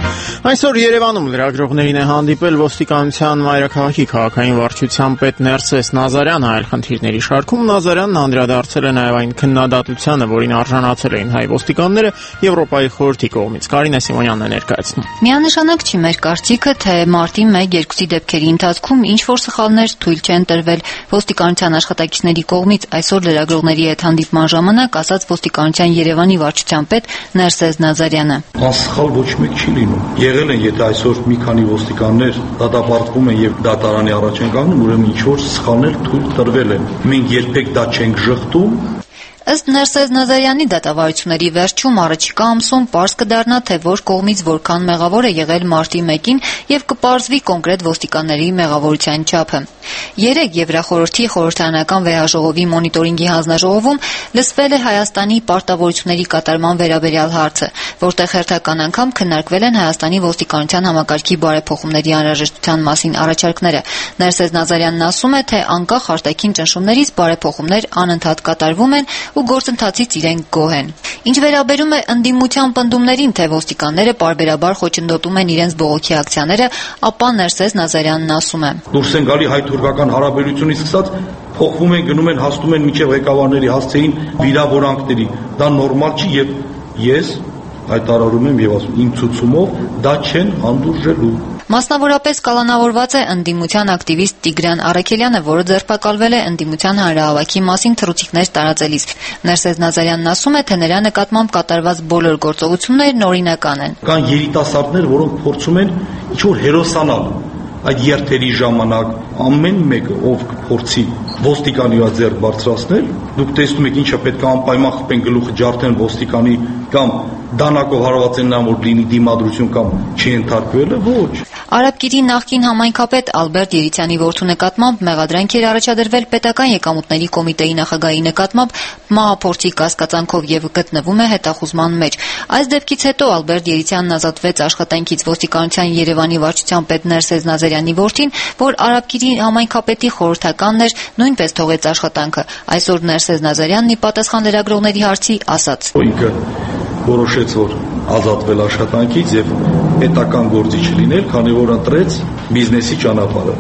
Այսօր Երևանում լրագրողներին է հանդիպել ոստիկանության մայրաքաղաքի քաղաքային վարչության պետ Ներսես Նազարյանը։ Այլ խնդիրների շարքում Նազարյանն անդրադարձել է նաև այն քննադատությանը, որին արժանացել էին հայ ոստիկանները Եվրոպայի խորհրդի կողմից։ Կարինե Սիմոնյանն է ներկայացնում։ Միանշանակ չի մեր կարծիքը, թե մարտի 1-2 դեպքերի ընթացքում ինչ-որ սխալներ թույլ չեն տրվել ոստիկանության աշխատակիցների կողմից, այսօր լրագրողների հետ հանդիպման ժամանակ ասաց ոստիկանության Երևանի վարչության պետ Ներսես Նազարյանը։ Անսխալ ոչ մեկ չի լինում։ Եղել են, եթե այսօր մի քանի ոստիկաններ դատապարտվում են եւ դատարանի առաջ են կանգնում, ուրեմն ինչ-որ սխալներ թույլ տրվել են։ Մենք երբեք դա չենք ժխտում։ Ըստ Ներսես Նազարյանի դատավարությունների վերջում առաջիկա ամսում պարզ կդառնա, թե որ կողմից որքան մեղավոր է եղել մարտի 1-ին եւ կպարզվի կոնկրետ ոստիկանների մեղավորության չափը։ Երեկ Եվրախորհրդի խորհրդարանական վեհաժողովի մոնիտորինգի հանձնաժողովում լսվել է Հայաստանի պարտավորությունների կատարման վերաբերյալ հարցը, որտեղ հերթական անգամ քննարկվել են Հայաստանի ոստիկանության համակարգի բարեփոխումների անհրաժեշտության մասին առաջարկները։ Ներսես Նազարյանն ասում է, թե անկախ արտաքին ճնշումներից բարեփոխումներ անընդհատ կատարվում են ու գործընթացից իրենք գոհ են։ Ինչ վերաբերում է ընդդիմության պնդումներին, թե ոստիկանները պարբերաբար խոչընդոտում են իրենց բողոքի ակցիաները, ապա Ներսես Նազարյանն ասում է. Դուրս են գալի հայ-թուրքական հարաբերությունից սկսած փոխվում են, գնում են, հասնում են մինչև ղեկավարների հասցեին վիրավորանքների։ Դա նորմալ չի եւ ես հայտարարում եմ եւ ասում իմ ցուցումով դա չեն հանդուրժելու։ Մասնավորապես կալանավորված է ընդդիմության ակտիվիստ Տիգրան Արաքելյանը, որը ձերբակալվել է ընդդիմության հանրահավաքի մասին թռուցիկներ տարածելիս։ Ներսես Նազարյանն ասում է, թե նրա նկատմամբ կատարված բոլոր գործողություններն օրինական են։ Կան երիտասարդներ, որոնք փորձում են ինչ-որ հերոսանալ այդ երթերի ժամանակ, ամեն մեկը ով կփորձի ոստիկանի վրա ձեռք բարձրացնել, դուք տեսնում եք ինչա պետք է անպայման խփեն գլուխը ջարդեն ոստիկանի կամ դանակով հարվածեն նա որ լինի դիմադրություն կամ չընթարկվելը, ոչ։ Արաբկիրի նախկին համայնքապետ Ալբերտ Երիցյանի որդու նկատմամբ մեղադրանք էր առաջադրվել պետական եկամուտների կոմիտեի նախագահի նկատմամբ մահափորձի կասկածանքով եւ գտնվում է հետախուզման մեջ։ Այս դեպքից հետո Ալբերտ Երիցյանն ազատվեց աշխատանքից ոստիկանության Երևանի վարչության պետ Ներսես Նազարյանի որդին, որ Արաբկիրի համայնքապետի խորհրդականն էր, նույնպես թողեց աշխատանքը։ Այսօր Ներսես Նազարյանն ի պատասխան լրագրողների հարցի ասաց. Ինքը որոշեց, որ ազատվել աշխատանքից եւ պետական գործիչ լինել, քանի որ ընտրեց բիզնեսի ճանապարհը։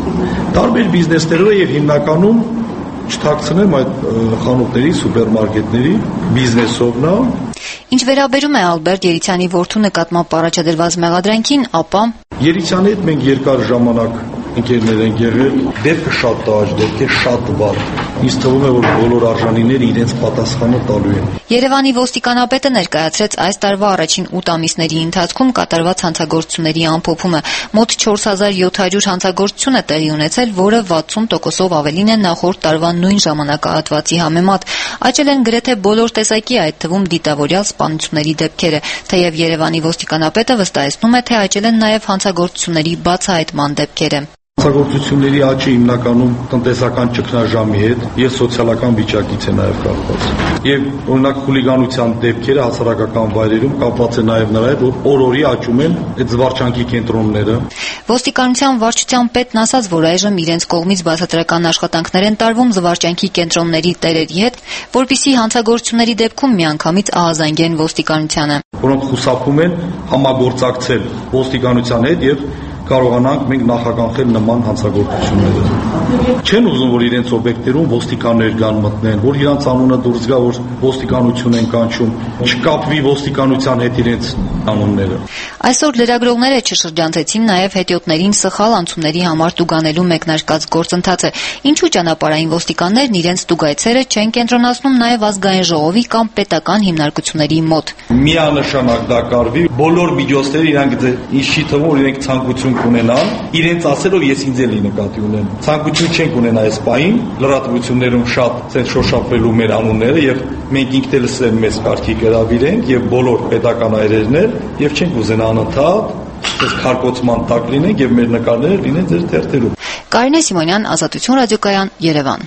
Տարբեր բիզնեսներով եւ հիմնականում չթաքցնեմ այդ խանութների, սուպերմարկետների բիզնեսով նա։ Ինչ վերաբերում է Ալբերտ Երիցյանի որդու նկատմամբ առաջադրված մեղադրանքին, ապա Երիցյանի հետ մենք երկար ժամանակ ընկերներ ենք եղել, դեպքը շատ տաճ, դեպքը շատ վատ։ Ինձ թվում է, որ բոլոր արժանիները իրենց պատասխանը տալու են։ Երևանի ոստիկանապետը ներկայացրեց այս տարվա առաջին 8 ամիսների ընթացքում կատարված հանցագործությունների ամփոփումը։ Մոտ 4700 հանցագործություն է տեղի ունեցել, որը 60%-ով ավելին է նախորդ տարվա նույն ժամանակահատվածի համեմատ։ Աճել են գրեթե բոլոր տեսակի, այդ թվում դիտավորյալ սպանությունների դեպքերը, թեև Երևանի ոստիկանապետը վստահեցնում է, թե աճել են նաև հանցագործությունների բացահայտման դեպքերը։ Հանցագործությունների աճը հիմնականում տնտեսական ճգնաժամի հետ եւ սոցիալական վիճակից է նաեւ կապված։ Եվ օրինակ խուլիգանության դեպքերը հասարակական վայրերում կապված է նաեւ նրա հետ, որ օր-օրի աճում են այդ զվարճանքի կենտրոնները։ Ոստիկանության վարչության պետն ասաց, որ այժմ իրենց կողմից բացատրական աշխատանքներ են տարվում զվարճանքի կենտրոնների տերերի հետ, որպիսի հանցագործությունների դեպքում միանգամից ահազանգեն ոստիկանությանը։ Որոնք խուսափում են համագործակցել ոստիկանության հետ եւ կարողանանք մենք նախագծել նման հանցագործությունները։ Չեն ուզում, որ իրենց օբյեկտերում ոստիկաններ գան մտնեն, որ իրանց անունը դուրս գա, որ ոստիկանություն են կանչում, չկապվի ոստիկանության հետ իրենց անունները։ Այսօր լրագրողները չշրջանցեցին նաև հետիոտներին սխալ անցումների համար տուգանելու մեկնարկած գործընթացը։ Ինչու ճանապարհային ոստիկաններն իրենց տուգայցերը չեն կենտրոնացնում նաև ազգային ժողովի կամ պետական հիմնարկությունների մոտ։ Միանշանակ դա կարվի, բոլոր միջոցները իրանք ինչի թվում իրենք ցանկություն ունենան, իրենց ասելով ես ինձ էլի նկատի ունեմ։ Ցանկություն չենք ունենա այս պահին, լրատվություններում շատ ցենց շոշափվելու մեր անունները եւ մենք ինքներս մեզ կարգի կրավիրենք եւ բոլոր պետական այրերներ եւ չենք ուզենա անընդհատ այս քարկոծման տակ լինենք եւ մեր նկարները լինեն ձեր թերթերում։ Կարինե Սիմոնյան, Ազատություն ռադիոկայան, Երևան։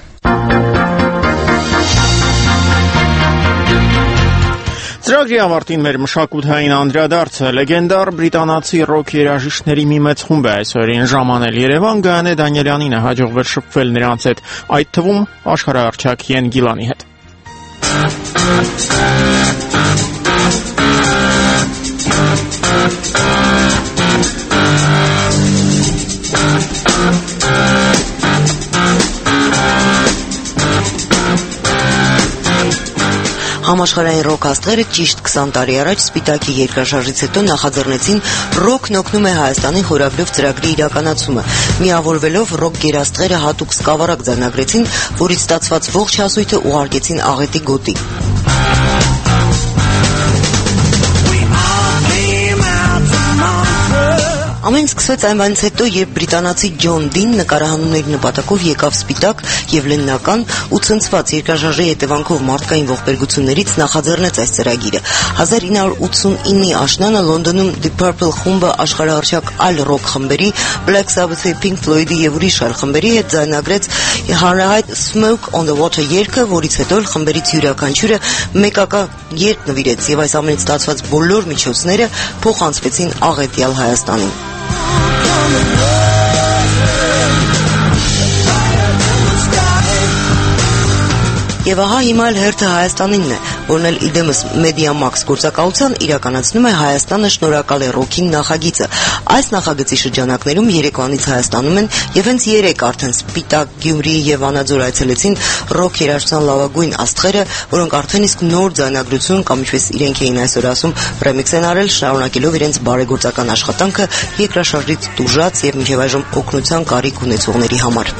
Ծրագրի ավարտին մեր մշակութային անդրադարձը լեգենդար բրիտանացի ռոք երաժիշտների մի մեծ խումբ է այսօրին ժամանել Երևան, Գայանե Դանիելյանին է հաջողվել շփվել նրանց հետ, այդ թվում աշխարհահռչակ Յեն Գիլանի հետ։ Համաշխարհային ռոք աստղերը ճիշտ 20 տարի առաջ Սպիտակի երկրաշարժից հետո նախաձեռնեցին «Ռոքն օգնում է Հայաստանի» խորագրով ծրագրի իրականացումը։ Միավորվելով ռոք գերաստղերը հատուկ սկավառակ ձայնագրեցին, որից ստացված ողջ հասույթը ուղարկեցին աղետի գոտի։ Ամեն սկսվեց այն բանից հետո, երբ բրիտանացի Ջոն Դին նկարահանումների նպատակով եկավ Սպիտակ եւ լեննական ու ցնցված երկրաշարժի հետևանքով մարդկային ողբերգություններից նախաձեռնեց այս ծրագիրը։ 1989-ի աշնանը Լոնդոնում Deep Purple խումբը աշխարհահռչակ այլ ռոք խմբերի Black Sabbath-ի, Pink Floyd-ի եւ ուրիշ այլ խմբերի հետ ձայնագրեց հանրահայտ Smoke on the Water երգը, որից հետո խմբերից յուրաքանչյուրը մեկակա երգ նվիրեց եւ այս ամենից ստացված բոլոր միջոցները փոխանցվեցին աղետյալ Հայաստանին։ Եվ ահա հիմա էլ հերթը Հայաստանինն է, որն էլ իդեմս Մեդիամաքս գործակալության իրականացնում է Հայաստանը շնորհակալ է ռոքին նախագիծը։ Այս նախագծի շրջանակներում երեկվանից Հայաստանում են եւ հենց երեկ արդեն Սպիտակ, Գյումրի եւ Վանաձոր այցելեցին ռոք երաժշտության լավագույն աստղերը, որոնք արդեն իսկ նոր ձայնագրություն կամ ինչպես իրենք էին այսօր ասում, ռեմիքս են արել, շարունակելով իրենց բարեգործական աշխատանքը երկրաշարժից տուժած եւ մինչեւ այժմ օգնության կարիք ունեցողների համար։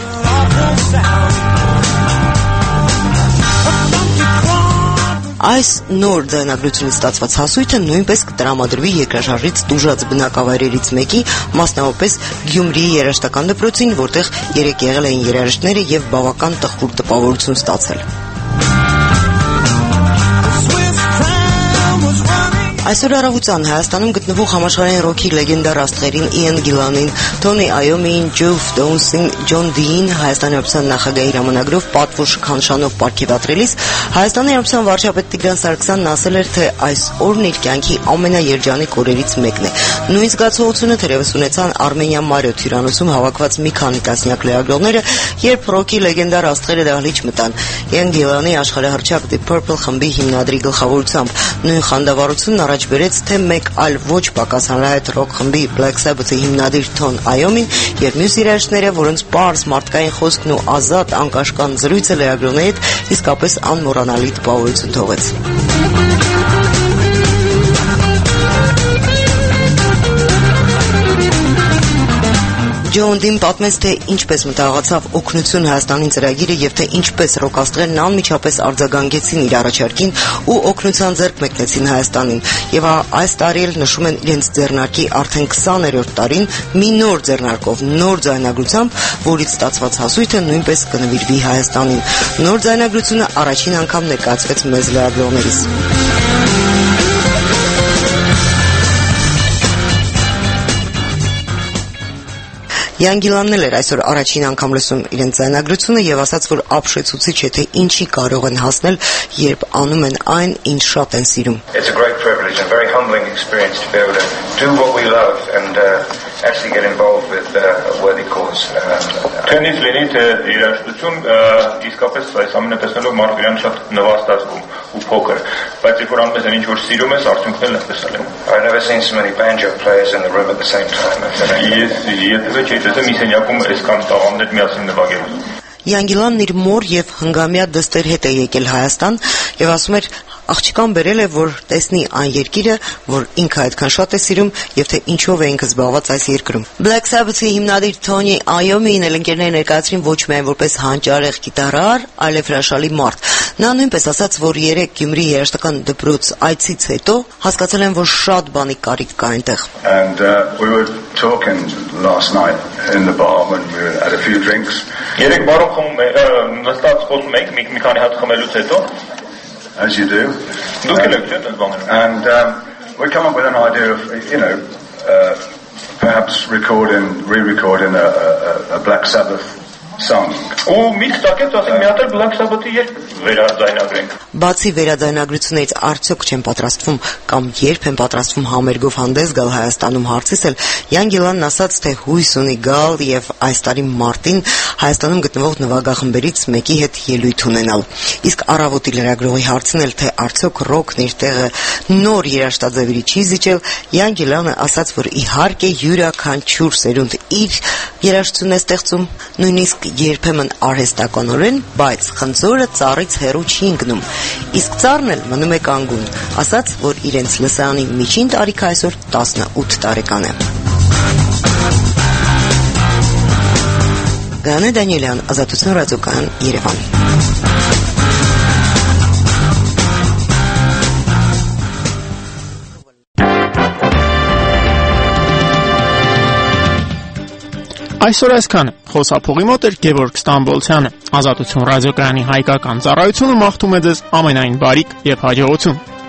Այս նոր ձայնագրությունից ստացված հասույթը նույնպես կտրամադրվի երկրաշարժից տուժած բնակավայրերից մեկի, մասնավորապես Գյումրիի երաժշտական դպրոցին, որտեղ երեք եղել էին երաժիշտները եւ բավական տխուր տպավորություն ստացել։ Այսօր առավոտյան Հայաստանում գտնվող համաշխարհային ռոքի լեգենդար աստղերին Իեն Գիլանին, Թոնի Այոմին, Ջոֆ Դոնսին, Ջոն Դին Հայաստանի Հանրապետության նախագահի հրամանագրով պատվո շքանշանով պարգևատրելիս Հայաստանի Հանրապետության վարչապետ Տիգրան Սարգսյանն ասել էր, թե այս օրն իր կյանքի ամենաերջանիկ օրերից մեկն է։ Նույն զգացողությունը թերևս ունեցան Արմենիա Մարիոթ հյուրանոցում հավաքված մի քանի տասնյակ լրագրողները, երբ ռոքի լեգենդար աստղերը դահլիճ մտան։ Իեն Գիլանի աշխարհահռչակ Deep Purple խմբի հիմնադրի գլխավորությամբ նույն խանդավառությունն առաջ բերեց թե մեկ այլ ոչ պակաս հանրահայտ ռոք խմբի Black Sabbath-ի հիմնադիր Թոն Այոմին եւ մյուս երաժիշտները, որոնց պարզ մարդկային խոսքն ու ազատ անկաշկան զրույցը լրագրողների հետ իսկապես անմոռանալի տպավորություն թողեց։ Ջոն Դին պատմեց, թե ինչպես մտահղացավ օգնություն Հայաստանին ծրագիրը եւ թե ինչպես ռոք աստղերն անմիջապես արձագանքեցին իր առաջարկին ու օգնության ձեռք մեկնեցին Հայաստանին։ Եվ այս տարի էլ նշում են իրենց ձեռնարկի արդեն 20-րդ տարին մի նոր ձեռնարկով, նոր ձայնագրությամբ, որից ստացված հասույթը նույնպես կնվիրվի Հայաստանին։ Նոր ձայնագրությունը առաջին անգամ ներկայացվեց մեզ լրագրողներիս։ Իեն Գիլանն էլ էր այսօր առաջին անգամ լսում իրենց ձայնագրությունը եւ ասաց, որ ապշեցուցիչ է, թե ինչի կարող են հասնել, երբ անում են այն, ինչ շատ են սիրում։ It's a great privilege and very humbling experience to be able to do what we love and actually get involved with a worthy cause. Tennis լինի թե երաժշտություն իսկապես այս ամենը տեսնելով մարդու իրան շատ նվաստացում ու փոքր, բայց երբ որ անում ես ինչ որ սիրում ես, արդյունքն էլ այդպես է։ I've never seen so many banjo players in the room at the same time. Ես եթե չէ մի սենյակում այսքան տաղանդներ միասին նվագելու։ Իեն Գիլանն իր մոր եւ հնգամյա դստեր հետ է եկել Հայաստան եւ ասում էր, աղջկան բերել է, որ տեսնի այն երկիրը, որ ինքը այդքան շատ է սիրում եւ թե ինչով է ինքը զբաղված այս երկրում։ Black Sabbath-ի հիմնադիր Թոնի Այոմին էլ ընկերները ներկայացրին ոչ միայն որպես հանճարեղ գիտարար, այլև հրաշալի մարդ։ Նա նույնպես ասաց, որ երեք Գյումրի երաժշտական դպրոց այցից հետո հասկացել են, որ շատ բանի կարիք կա այնտեղ։ And we were talking last night in the bar when we had a few drinks. Երեք բարոք նստած խոսում ենք մի քանի հատ խմելուց հետո, as you do. And we come up with an idea of, perhaps re-recording a Black Sabbath song. Ու մի ստակեց ասենք մի հատ Black Sabbath-ի երգ վերաձայնագրենք։ Բացի վերաձայնագրությունից արդյոք չեն պատրաստվում կամ երբ են պատրաստվում համերգով հանդես գալ Հայաստանում հարցիսել, Իեն Գիլանն ասաց, թե հույս ունի գալ եւ այս տարի մարտին Հայաստանում գտնվող նվագախմբերից մեկի հետ ելույթ ունենալ։ Իսկ առավոտի լրագրողի հարցն էլ, թե արդյոք ռոքն իր տեղը նոր երաժշտաձևերի չի զիջել, Իեն Գիլանը ասաց, որ իհարկե յուրաքանչյուր սերունդ իր երաժշտությունն է ստեղծում, նույնիսկ երբեմն արհեստականորեն, բայց խնձորը ծառից հեռու չի ընկնում, իսկ ծառն էլ մնում է կանգուն, ասաց, որ իրենց լսարանի միջին տարիքը այսօր 18 տարեկան է։ Գաներ Դանիելյան, Ազատություն ռադիոկայան, Երևան։ Այսօր այսքանը, խոսափողի մոտ էր Գևորգ Ստամբոլցյանը, Ազատություն ռադիոկայանի հայկական ծառայությունը մաղթում է ձեզ ամենայն բարիք և հաջողություն։